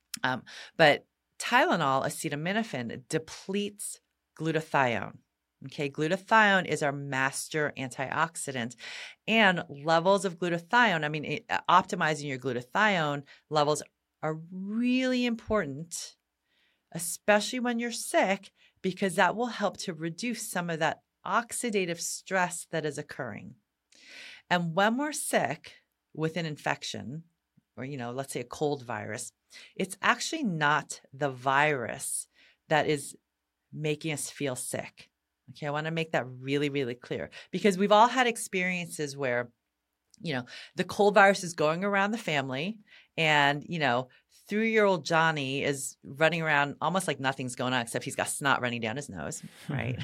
But Tylenol, acetaminophen, depletes glutathione. Okay, glutathione is our master antioxidant, and levels of glutathione, optimizing your glutathione levels are really important, especially when you're sick, because that will help to reduce some of that oxidative stress that is occurring. And when we're sick with an infection, or, let's say a cold virus, it's actually not the virus that is making us feel sick. Okay, I want to make that really, really clear, because we've all had experiences where, the cold virus is going around the family, and, 3-year-old Johnny is running around almost like nothing's going on, except he's got snot running down his nose, right?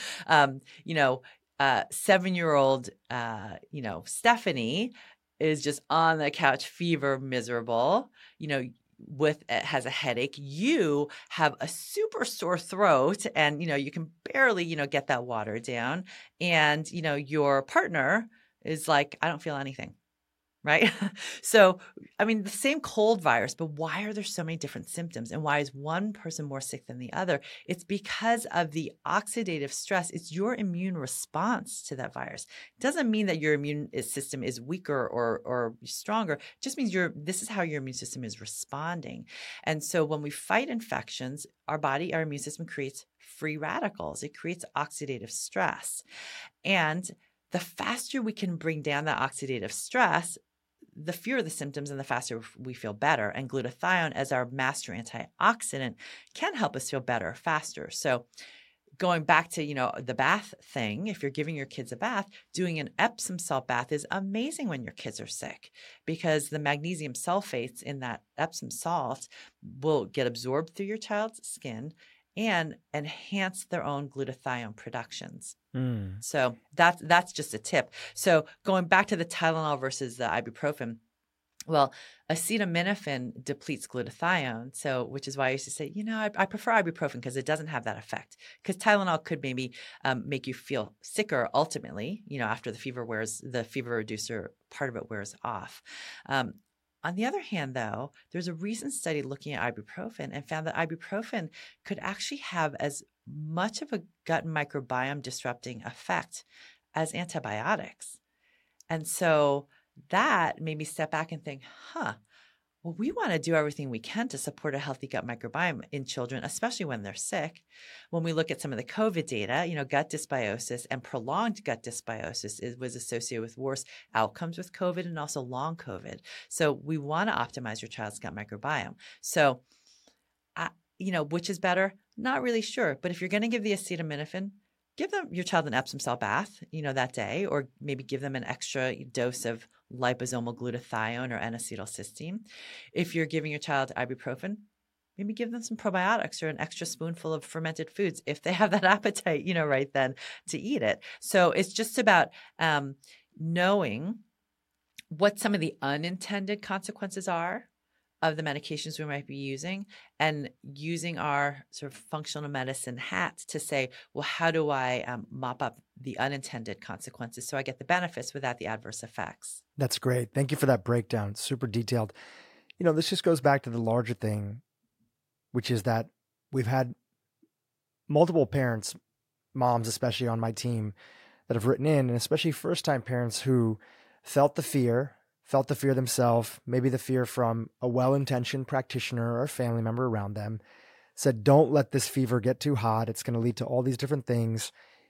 7-year-old, Stephanie is just on the couch, fever, miserable, has a headache. You have a super sore throat, and, you can barely, get that water down. And, your partner is like, I don't feel anything. Right? So, the same cold virus, but why are there so many different symptoms? And why is one person more sick than the other? It's because of the oxidative stress. It's your immune response to that virus. It doesn't mean that your immune system is weaker or stronger. It just means this is how your immune system is responding. And so when we fight infections, our immune system creates free radicals. It creates oxidative stress. And the faster we can bring down that oxidative stress, the fewer the symptoms and the faster we feel better. And glutathione, as our master antioxidant, can help us feel better faster. So going back to, the bath thing, if you're giving your kids a bath, doing an Epsom salt bath is amazing when your kids are sick, because the magnesium sulfates in that Epsom salt will get absorbed through your child's skin and enhance their own glutathione productions. So that's just a tip. So going back to the Tylenol versus the ibuprofen, well, acetaminophen depletes glutathione, which is why I used to say, I prefer ibuprofen because it doesn't have that effect. Because Tylenol could maybe make you feel sicker ultimately, after the fever reducer part of it wears off. On the other hand, though, there's a recent study looking at ibuprofen and found that ibuprofen could actually have as much of a gut microbiome disrupting effect as antibiotics. And so that made me step back and think, well, we want to do everything we can to support a healthy gut microbiome in children, especially when they're sick. When we look at some of the COVID data, gut dysbiosis and prolonged gut dysbiosis was associated with worse outcomes with COVID and also long COVID. So we want to optimize your child's gut microbiome. So, which is better? Not really sure. But if you're going to give the acetaminophen, give your child an Epsom salt bath, that day, or maybe give them an extra dose of liposomal glutathione or N-acetylcysteine. If you're giving your child ibuprofen, maybe give them some probiotics or an extra spoonful of fermented foods if they have that appetite, right then to eat it. So it's just about knowing what some of the unintended consequences are of the medications we might be using, and using our sort of functional medicine hat to say, well, how do I mop up the unintended consequences so I get the benefits without the adverse effects? That's great. Thank you for that breakdown. It's super detailed. This just goes back to the larger thing, which is that we've had multiple parents, moms especially on my team, that have written in, and especially first-time parents who felt the fear themselves, maybe the fear from a well-intentioned practitioner or a family member around them, said, don't let this fever get too hot. It's going to lead to all these different things.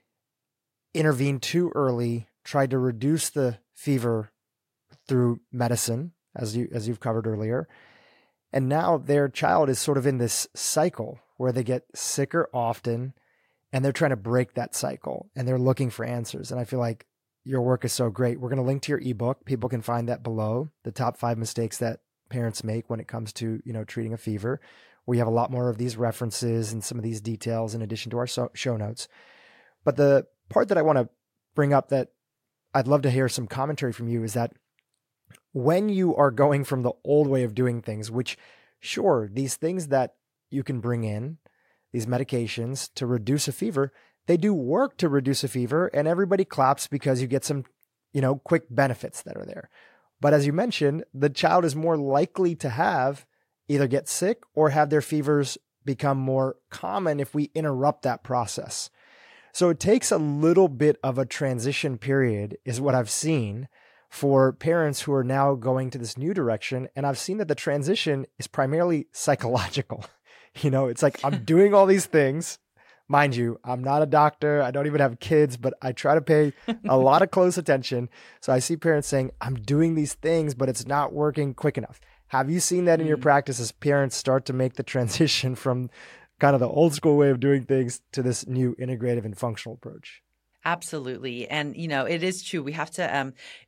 Intervened too early, tried to reduce the fever through medicine, as you've covered earlier. And now their child is sort of in this cycle where they get sicker often, and they're trying to break that cycle, and they're looking for answers. And I feel like your work is so great. We're going to link to your ebook. People can find that below, the top 5 mistakes that parents make when it comes to, treating a fever. We have a lot more of these references and some of these details in addition to our show notes. But the part that I want to bring up that I'd love to hear some commentary from you is that when you are going from the old way of doing things, which sure, these things that you can bring in, these medications to reduce a fever, they do work to reduce a fever, and everybody claps because you get some, quick benefits that are there. But as you mentioned, the child is more likely to either get sick or have their fevers become more common if we interrupt that process. So it takes a little bit of a transition period, is what I've seen, for parents who are now going to this new direction. And I've seen that the transition is primarily psychological. It's like, I'm doing all these things. Mind you, I'm not a doctor. I don't even have kids, but I try to pay a lot of close attention. So I see parents saying, I'm doing these things, but it's not working quick enough. Have you seen that in your practice as parents start to make the transition from kind of the old school way of doing things to this new integrative and functional approach? Absolutely. And, it is true. We have to,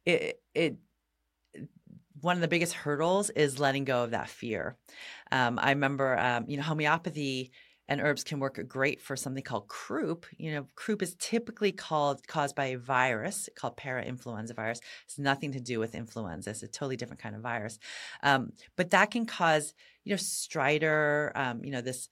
one of the biggest hurdles is letting go of that fear. I remember, homeopathy and herbs can work great for something called croup. Croup is typically caused by a virus called parainfluenza virus. It's nothing to do with influenza. It's a totally different kind of virus. But that can cause, stridor, this,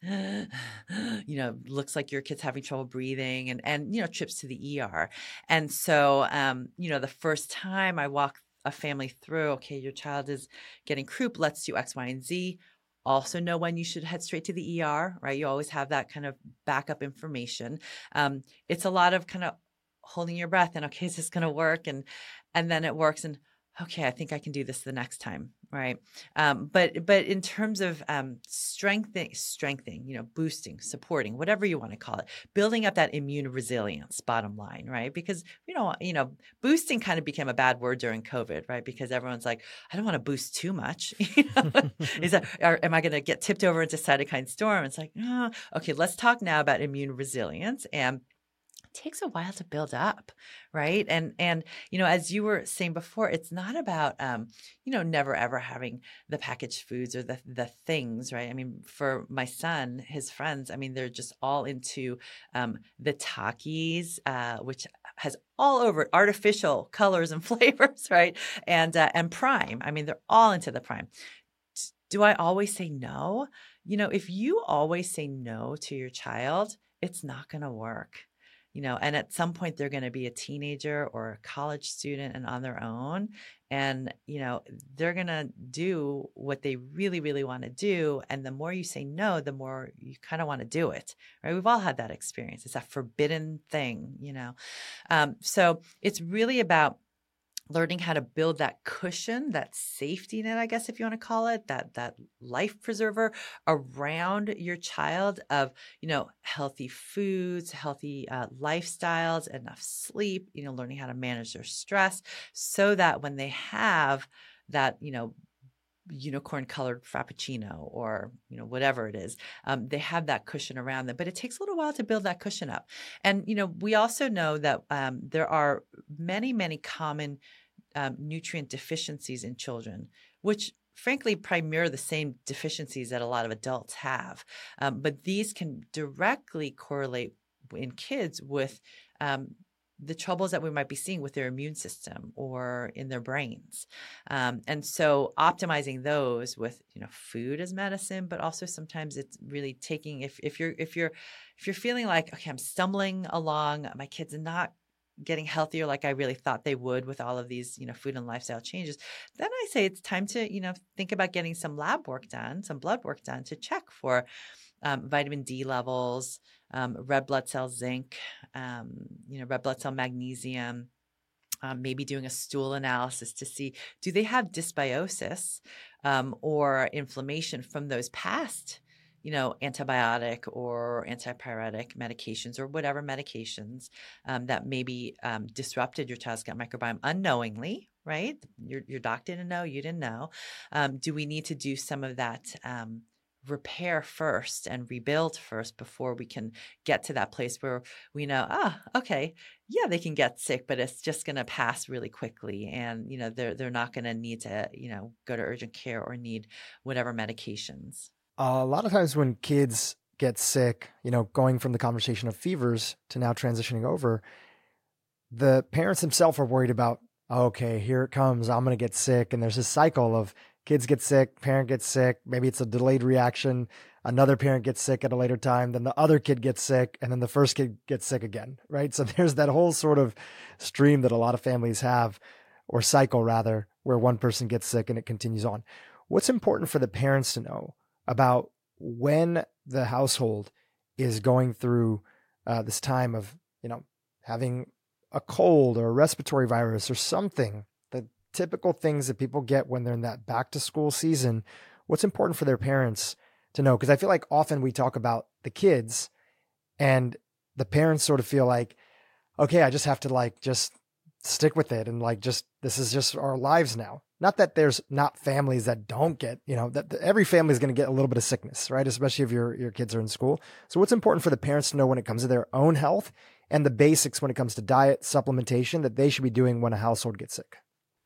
looks like your kid's having trouble breathing and trips to the ER. And so, the first time I walk a family through, okay, your child is getting croup, let's do X, Y, and Z. Also know when you should head straight to the ER, right? You always have that kind of backup information. It's a lot of kind of holding your breath and, okay, is this going to work? And then it works and, okay, I think I can do this the next time, right? But in terms of strengthening, boosting, supporting, whatever you want to call it, building up that immune resilience, bottom line, right? Because, boosting kind of became a bad word during COVID, right? Because everyone's like, I don't want to boost too much. Am I going to get tipped over into cytokine storm? It's like, oh, okay, let's talk now about immune resilience. And takes a while to build up, right? And as you were saying before, it's not about never ever having the packaged foods or the things, right? I mean, for my son, his friends, I mean, they're just all into the Takis, which has all over artificial colors and flavors, right? And Prime. I mean, they're all into the Prime. Do I always say no? If you always say no to your child, it's not going to work. And at some point they're going to be a teenager or a college student and on their own. And, they're going to do what they really, really want to do. And the more you say no, the more you kind of want to do it, right? We've all had that experience. It's that forbidden thing, So it's really about learning how to build that cushion, that safety net, I guess, if you want to call it, that life preserver around your child of, healthy foods, healthy lifestyles, enough sleep, learning how to manage their stress so that when they have that, unicorn colored frappuccino or, whatever it is, they have that cushion around them, but it takes a little while to build that cushion up. And, we also know that there are many, many common nutrient deficiencies in children, which frankly probably mirror the same deficiencies that a lot of adults have. But these can directly correlate in kids with the troubles that we might be seeing with their immune system or in their brains. And so optimizing those with, food as medicine, but also sometimes it's really taking, if you're feeling like, okay, I'm stumbling along, my kids are not getting healthier like I really thought they would with all of these, food and lifestyle changes, then I say it's time to, think about getting some lab work done, some blood work done to check for vitamin D levels, red blood cell zinc, red blood cell magnesium, maybe doing a stool analysis to see, do they have dysbiosis or inflammation from those past, antibiotic or antipyretic medications or whatever medications that maybe disrupted your child's gut microbiome unknowingly, right? Your doc didn't know, you didn't know. Do we need to do some of that repair first and rebuild first before we can get to that place where we know, okay, yeah, they can get sick, but it's just going to pass really quickly. And, they're not going to need to, go to urgent care or need whatever medications. A lot of times when kids get sick, going from the conversation of fevers to now transitioning over, the parents themselves are worried about, okay, here it comes, I'm going to get sick. And there's this cycle of kids get sick, parent gets sick, maybe it's a delayed reaction, another parent gets sick at a later time, then the other kid gets sick, and then the first kid gets sick again, right? So there's that whole sort of stream that a lot of families have, or cycle rather, where one person gets sick and it continues on. What's important for the parents to know about when the household is going through this time of, having a cold or a respiratory virus or something, the typical things that people get when they're in that back to school season, what's important for their parents to know? Because I feel like often we talk about the kids and the parents sort of feel like, okay, I just have to just stick with it. And this is just our lives now. Not that there's not families that don't get, that every family is going to get a little bit of sickness, right? Especially if your kids are in school. So what's important for the parents to know when it comes to their own health and the basics when it comes to diet, supplementation that they should be doing when a household gets sick?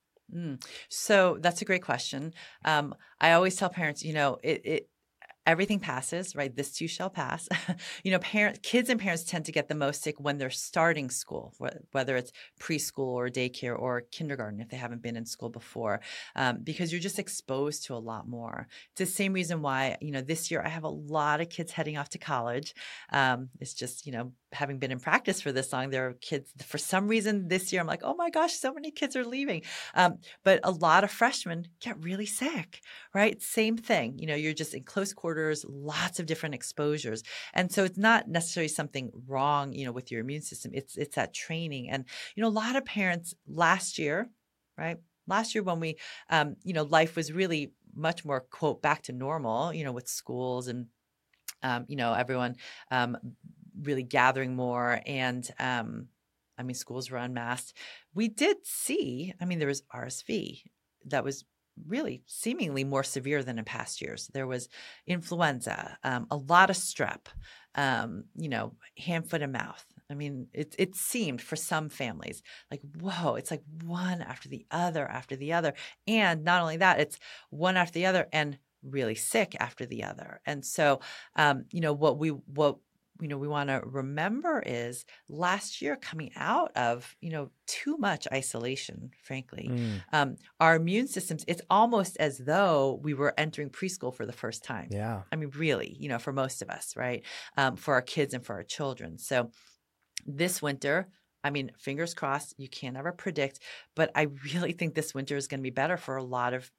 So that's a great question. I always tell parents, everything passes, right? This too shall pass. Kids and parents tend to get the most sick when they're starting school, whether it's preschool or daycare or kindergarten if they haven't been in school before, because you're just exposed to a lot more. It's the same reason why, this year I have a lot of kids heading off to college. It's just, having been in practice for this long, there are kids, for some reason this year, I'm like, oh my gosh, so many kids are leaving. But a lot of freshmen get really sick, right? Same thing. You're just in close quarters, lots of different exposures. And so it's not necessarily something wrong, with your immune system. It's that training. And, a lot of parents last year, right? Last year when we, life was really much more, quote, back to normal, with schools and, everyone, really gathering more. And, schools were unmasked. We did see, there was RSV that was really seemingly more severe than in past years. There was influenza, a lot of strep, hand, foot, and mouth. It seemed for some families like, whoa, it's like one after the other. And not only that, it's one after the other and really sick after the other. And so, what we want to remember is last year coming out of, too much isolation, frankly, our immune systems, it's almost as though we were entering preschool for the first time. Yeah. Really, for most of us, right? For our kids and for our children. So this winter, fingers crossed, you can't ever predict, but I really think this winter is going to be better for a lot of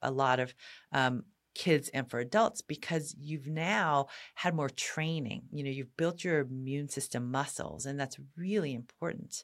kids and for adults because you've now had more training. You've built your immune system muscles, and that's really important.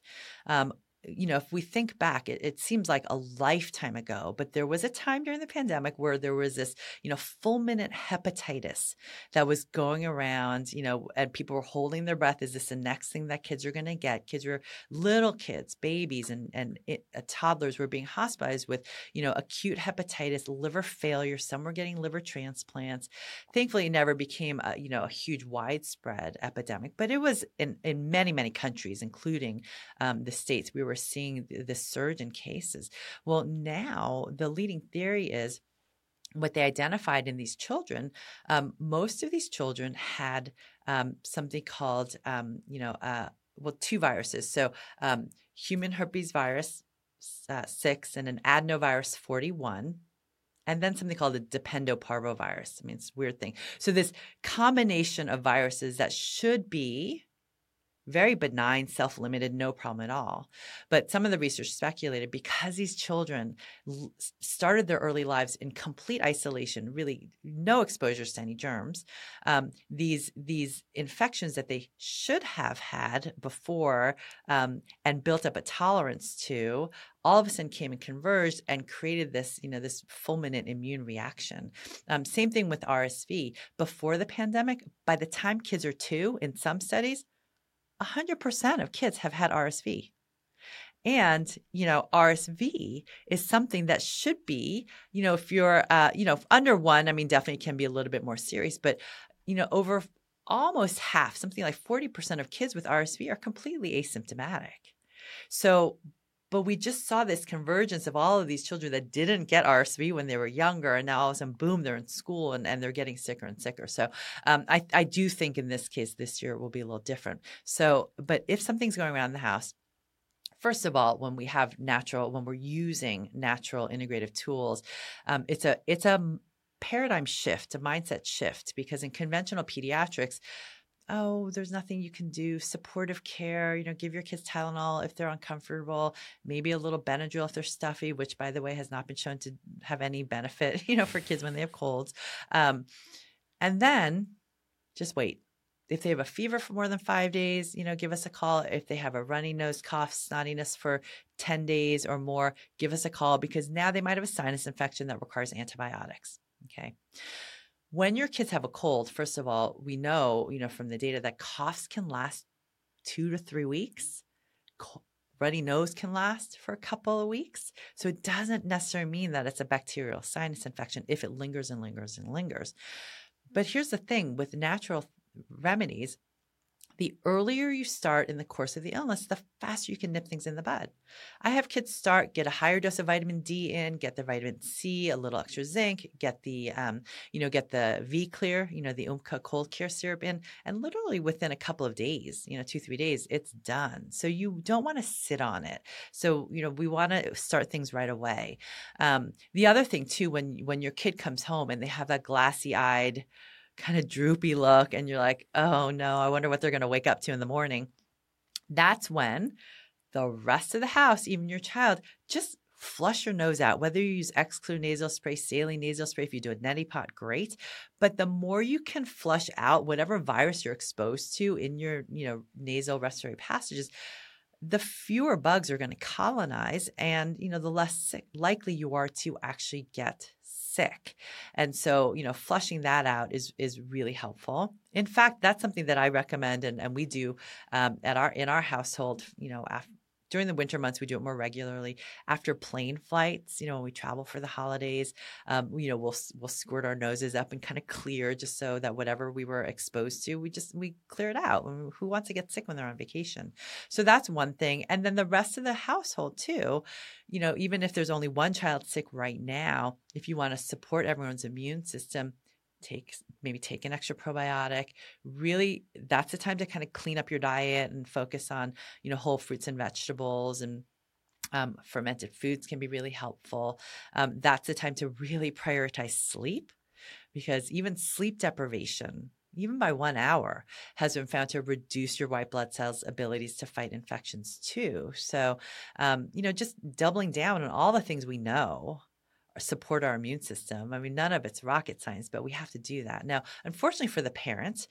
If we think back, it seems like a lifetime ago, but there was a time during the pandemic where there was this, fulminant hepatitis that was going around, and people were holding their breath. Is this the next thing that kids are going to get? Kids were little kids, babies, and toddlers were being hospitalized with, acute hepatitis, liver failure. Some were getting liver transplants. Thankfully, it never became a huge widespread epidemic, but it was in many, many countries, including the States. We were seeing this surge in cases. Well, now the leading theory is what they identified in these children. Most of these children had something called, two viruses. So human herpes virus 6 and an adenovirus 41. And then something called a dependoparvovirus. It's a weird thing. So this combination of viruses that should be very benign, self-limited, no problem at all. But some of the research speculated because these children started their early lives in complete isolation, really no exposures to any germs, these infections that they should have had before and built up a tolerance to, all of a sudden came and converged and created this, this fulminant immune reaction. Same thing with RSV. Before the pandemic, by the time kids are 2, in some studies, 100% of kids have had RSV. And, RSV is something that should be, if you're, under 1, definitely can be a little bit more serious, but, over almost half, something like 40% of kids with RSV are completely asymptomatic. So, but we just saw this convergence of all of these children that didn't get RSV when they were younger, and now all of a sudden, boom, they're in school and they're getting sicker and sicker. So I do think in this case, this year will be a little different. So, but if something's going around in the house, first of all, when we're using natural integrative tools, it's a paradigm shift, a mindset shift, because in conventional pediatrics, there's nothing you can do. Supportive care, give your kids Tylenol if they're uncomfortable, maybe a little Benadryl if they're stuffy, which by the way has not been shown to have any benefit, for kids when they have colds. And then just wait. If they have a fever for more than 5 days, give us a call. If they have a runny nose, cough, snottiness for 10 days or more, give us a call because now they might have a sinus infection that requires antibiotics. Okay. When your kids have a cold, first of all, we know, from the data that coughs can last 2 to 3 weeks. Runny nose can last for a couple of weeks. So it doesn't necessarily mean that it's a bacterial sinus infection if it lingers and lingers and lingers. But here's the thing with natural remedies, the earlier you start in the course of the illness, the faster you can nip things in the bud. I have kids get a higher dose of vitamin D in, get the vitamin C, a little extra zinc, get the, get the V-Clear, the Umka cold care syrup in, and literally within a couple of days, 2-3 days, it's done. So you don't want to sit on it. So, we want to start things right away. The other thing too, when your kid comes home and they have that glassy-eyed, kind of droopy look, and you're like, oh no, I wonder what they're going to wake up to in the morning. That's when the rest of the house, even your child, just flush your nose out. Whether you use Xclude nasal spray, saline nasal spray, if you do a neti pot, great. But the more you can flush out whatever virus you're exposed to in your, nasal respiratory passages, the fewer bugs are going to colonize, and, the less likely you are to actually get sick. And so, flushing that out is really helpful. In fact, that's something that I recommend, and we do in our household, during the winter months, we do it more regularly. After plane flights, when we travel for the holidays, we'll squirt our noses up and kind of clear, just so that whatever we were exposed to, we clear it out. Who wants to get sick when they're on vacation? So that's one thing. And then the rest of the household too, even if there's only one child sick right now, if you want to support everyone's immune system, maybe take an extra probiotic. Really, that's the time to kind of clean up your diet and focus on, whole fruits and vegetables, and fermented foods can be really helpful. That's the time to really prioritize sleep, because even sleep deprivation, even by 1 hour, has been found to reduce your white blood cells' abilities to fight infections too. So, just doubling down on all the things we know support our immune system. I mean, none of it's rocket science, but we have to do that. Now, unfortunately for the parents,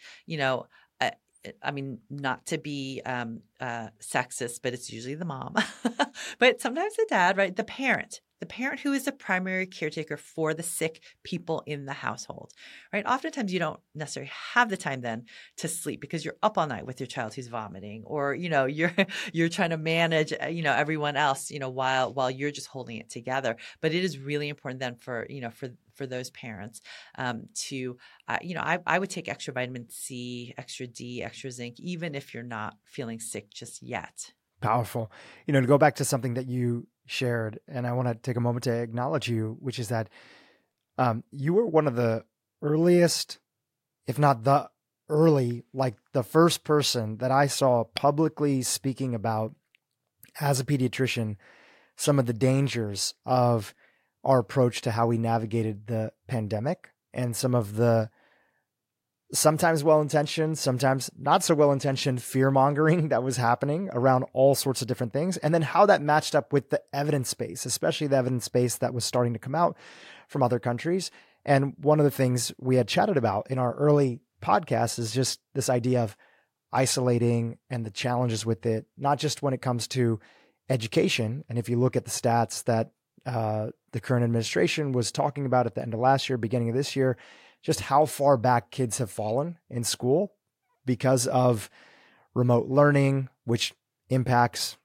not to be sexist, but it's usually the mom, but sometimes the dad, right? The parent who is the primary caretaker for the sick people in the household, right? Oftentimes you don't necessarily have the time then to sleep because you're up all night with your child who's vomiting, or, you're trying to manage, everyone else, while you're just holding it together. But it is really important then for those parents to, I would take extra vitamin C, extra D, extra zinc, even if you're not feeling sick just yet. Powerful. To go back to something that you shared, and I want to take a moment to acknowledge you, which is that you were one of the earliest, if not the first person that I saw publicly speaking about, as a pediatrician, some of the dangers of our approach to how we navigated the pandemic, and some of the sometimes well-intentioned, sometimes not so well-intentioned fear-mongering that was happening around all sorts of different things. And then how that matched up with the evidence base, especially the evidence base that was starting to come out from other countries. And one of the things we had chatted about in our early podcast is just this idea of isolating and the challenges with it, not just when it comes to education. And if you look at the stats that the current administration was talking about at the end of last year, beginning of this year, just how far back kids have fallen in school because of remote learning, which impacts,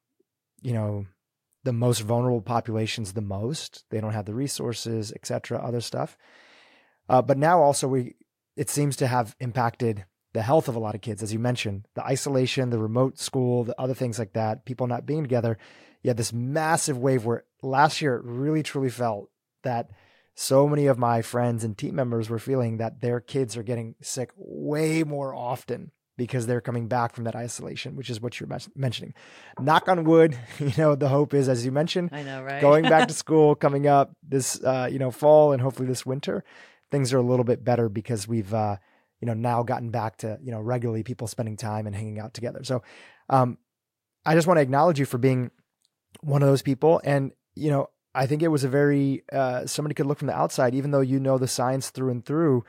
the most vulnerable populations the most. They don't have the resources, et cetera, other stuff. But now also it seems to have impacted the health of a lot of kids. As you mentioned, the isolation, the remote school, the other things like that, people not being together. You had this massive wave where last year it really, truly felt that so many of my friends and team members were feeling that their kids are getting sick way more often because they're coming back from that isolation, which is what you're mentioning. Knock on wood, the hope is, as you mentioned, I know, right? Going back to school coming up this, fall, and hopefully this winter, things are a little bit better because we've, now gotten back to, regularly people spending time and hanging out together. So I just want to acknowledge you for being one of those people. And, I think it was a very, somebody could look from the outside, even though the science through and through,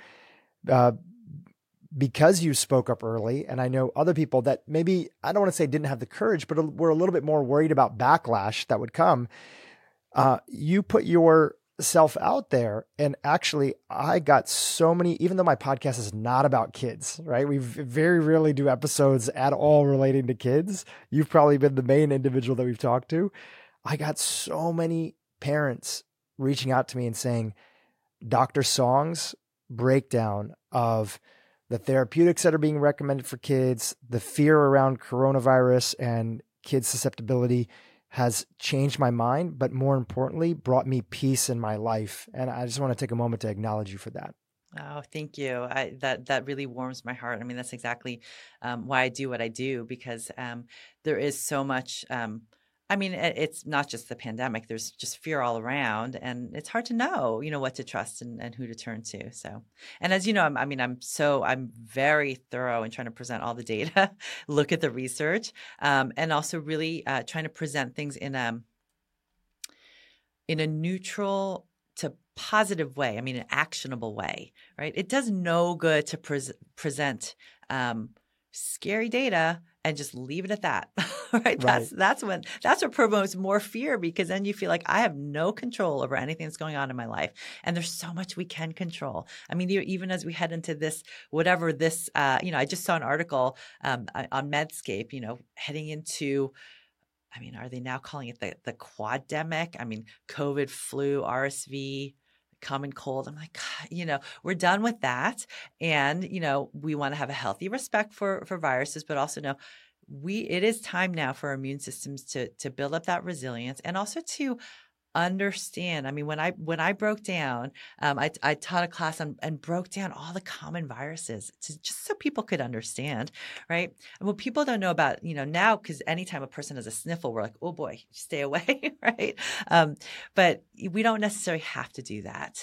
because you spoke up early. And I know other people that maybe, I don't want to say didn't have the courage, but were a little bit more worried about backlash that would come. You put yourself out there, and actually I got so many, even though my podcast is not about kids, right? We very rarely do episodes at all relating to kids. You've probably been the main individual that we've talked to. I got so many parents reaching out to me and saying, Dr. Song's breakdown of the therapeutics that are being recommended for kids, the fear around coronavirus and kids' susceptibility has changed my mind, but more importantly, brought me peace in my life. And I just want to take a moment to acknowledge you for that. Oh, thank you. That really warms my heart. I mean, that's exactly why I do what I do, because there is so much. I mean, it's not just the pandemic. There's just fear all around, and it's hard to know, what to trust and who to turn to. So, and as you know, I'm very thorough in trying to present all the data, look at the research, and also really trying to present things in a neutral to positive way. I mean, an actionable way, right? It does no good to present scary data and just leave it at that, right? That's what promotes more fear, because then you feel like I have no control over anything that's going on in my life. And there's so much we can control. I mean, even as we head into this, whatever this, I just saw an article on Medscape, heading into, I mean, are they now calling it the quademic? I mean, COVID, flu, RSV, common cold. I'm like, God, we're done with that. And, we want to have a healthy respect for viruses, but also know it is time now for our immune systems to build up that resilience, and also to understand. I mean, when I broke down, I taught a class and broke down all the common viruses just so people could understand, right? And what people don't know about, now, because anytime a person has a sniffle, we're like, oh boy, stay away, right? But we don't necessarily have to do that.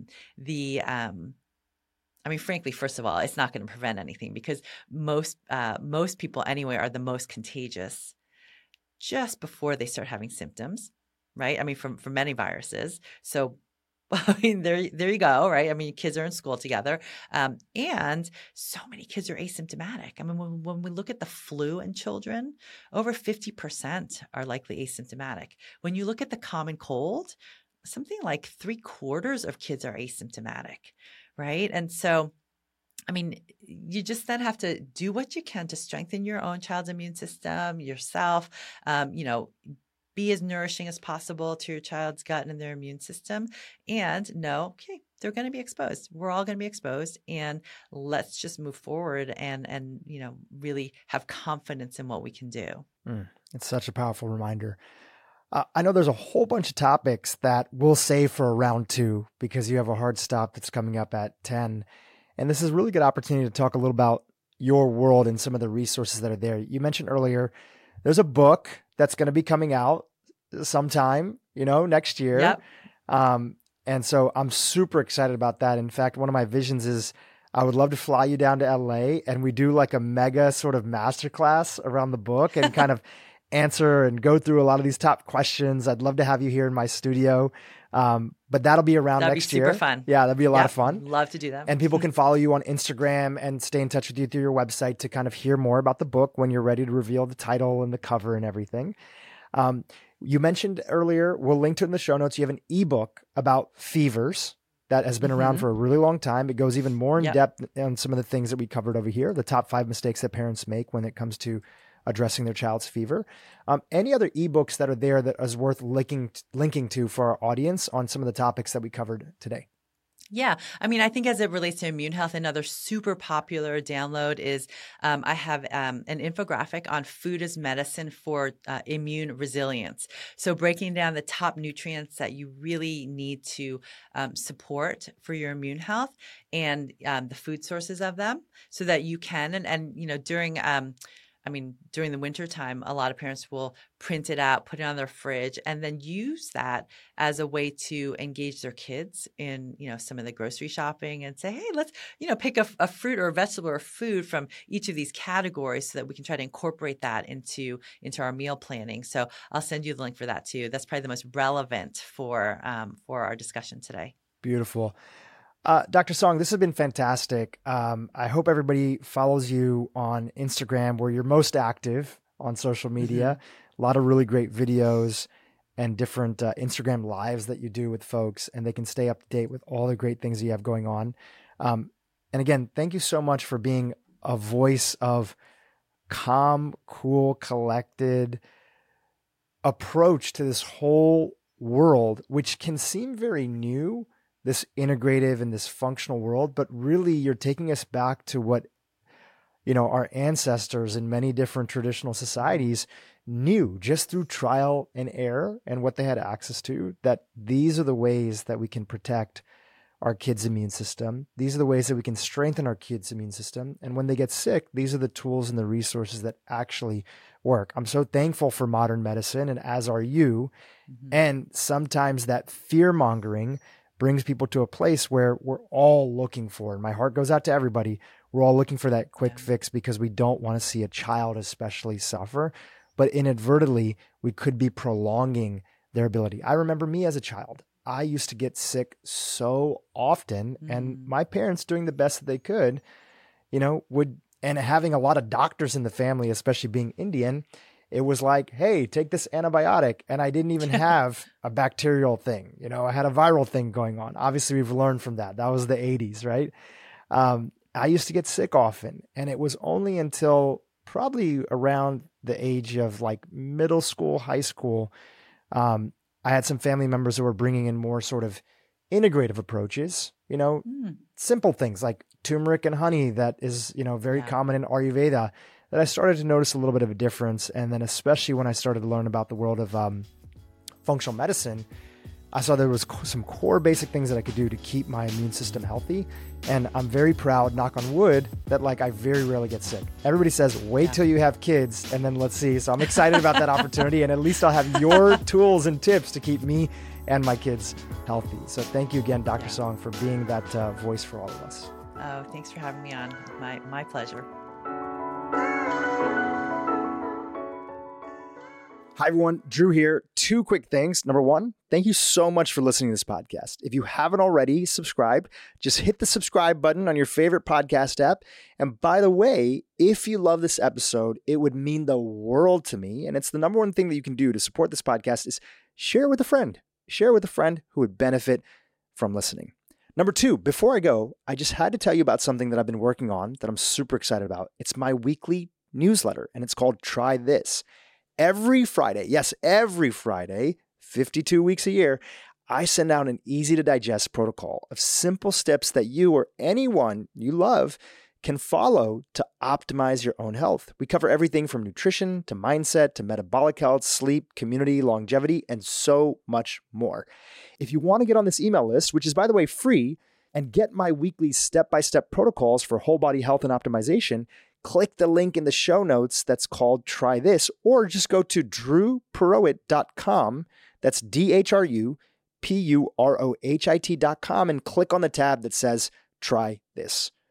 I mean, frankly, first of all, it's not going to prevent anything, because most people anyway are the most contagious just before they start having symptoms. Right? I mean, from many viruses. So, I mean, there you go, right? I mean, kids are in school together. And so many kids are asymptomatic. I mean, when we look at the flu in children, over 50% are likely asymptomatic. When you look at the common cold, something like 3/4 of kids are asymptomatic, right? And so, I mean, you just then have to do what you can to strengthen your own child's immune system, yourself, be as nourishing as possible to your child's gut and their immune system, and know, okay, they're going to be exposed. We're all going to be exposed, and let's just move forward and really have confidence in what we can do. It's such a powerful reminder. I know there's a whole bunch of topics that we'll save for round 2, because you have a hard stop that's coming up at 10. And this is a really good opportunity to talk a little about your world and some of the resources that are there. You mentioned earlier, there's a book that's going to be coming out sometime, next year. Yep. And so I'm super excited about that. In fact, one of my visions is I would love to fly you down to LA and we do like a mega sort of masterclass around the book and kind of answer and go through a lot of these top questions. I'd love to have you here in my studio. But that'll be around next year. That'd be super fun. Yeah, that'd be a lot of fun. Love to do that. And people can follow you on Instagram and stay in touch with you through your website to kind of hear more about the book when you're ready to reveal the title and the cover and everything. You mentioned earlier, we'll link to it in the show notes. You have an ebook about fevers that has been around for a really long time. It goes even more in depth on some of the things that we covered over here, the top 5 mistakes that parents make when it comes to addressing their child's fever. Any other ebooks that are there that is worth linking to for our audience on some of the topics that we covered today? Yeah. I mean, I think as it relates to immune health, another super popular download is I have an infographic on food as medicine for immune resilience. So breaking down the top nutrients that you really need to support for your immune health and the food sources of them so that you can, and during the winter time, a lot of parents will print it out, put it on their fridge, and then use that as a way to engage their kids in, some of the grocery shopping and say, hey, let's, pick a fruit or a vegetable or food from each of these categories so that we can try to incorporate that into our meal planning. So I'll send you the link for that too. That's probably the most relevant for our discussion today. Beautiful. Dr. Song, this has been fantastic. I hope everybody follows you on Instagram, where you're most active on social media. A lot of really great videos and different Instagram lives that you do with folks, and they can stay up to date with all the great things you have going on. And again, thank you so much for being a voice of calm, cool, collected approach to this whole world, which can seem very new this integrative and this functional world, but really you're taking us back to what, our ancestors in many different traditional societies knew just through trial and error and what they had access to, that these are the ways that we can protect our kids' immune system. These are the ways that we can strengthen our kids' immune system. And when they get sick, these are the tools and the resources that actually work. I'm so thankful for modern medicine, and as are you. Mm-hmm. And sometimes that fear mongering brings people to a place where we're all looking for, and my heart goes out to everybody, we're all looking for that quick fix because we don't want to see a child especially suffer. But inadvertently, we could be prolonging their ability. I remember me as a child. I used to get sick so often, and my parents, doing the best that they could, and having a lot of doctors in the family, especially being Indian, it was like, hey, take this antibiotic. And I didn't even have a bacterial thing. I had a viral thing going on. Obviously, we've learned from that. That was the 80s, right? I used to get sick often. And it was only until probably around the age of like middle school, high school, I had some family members who were bringing in more sort of integrative approaches, simple things like turmeric and honey that is, very common in Ayurveda, that I started to notice a little bit of a difference. And then especially when I started to learn about the world of functional medicine, I saw there was some core basic things that I could do to keep my immune system healthy. And I'm very proud, knock on wood, that I very rarely get sick. Everybody says, wait till you have kids and then let's see. So I'm excited about that opportunity. And at least I'll have your tools and tips to keep me and my kids healthy. So thank you again, Dr. Song, for being that voice for all of us. Oh, thanks for having me on. My pleasure. Hi, everyone. Drew here. 2 quick things. Number 1, thank you so much for listening to this podcast. If you haven't already subscribed, just hit the subscribe button on your favorite podcast app. And by the way, if you love this episode, it would mean the world to me. And it's the number 1 thing that you can do to support this podcast is share with a friend. Share with a friend who would benefit from listening. Number 2, before I go, I just had to tell you about something that I've been working on that I'm super excited about. It's my weekly newsletter, and it's called Try This. Every Friday, yes, every Friday, 52 weeks a year, I send out an easy to digest protocol of simple steps that you or anyone you love can follow to optimize your own health. We cover everything from nutrition to mindset to metabolic health, sleep, community, longevity, and so much more. If you want to get on this email list, which is, by the way, free, and get my weekly step-by-step protocols for whole body health and optimization, click the link in the show notes that's called Try This, or just go to drewpurohit.com. That's DRUPUROHIT.com and click on the tab that says Try This.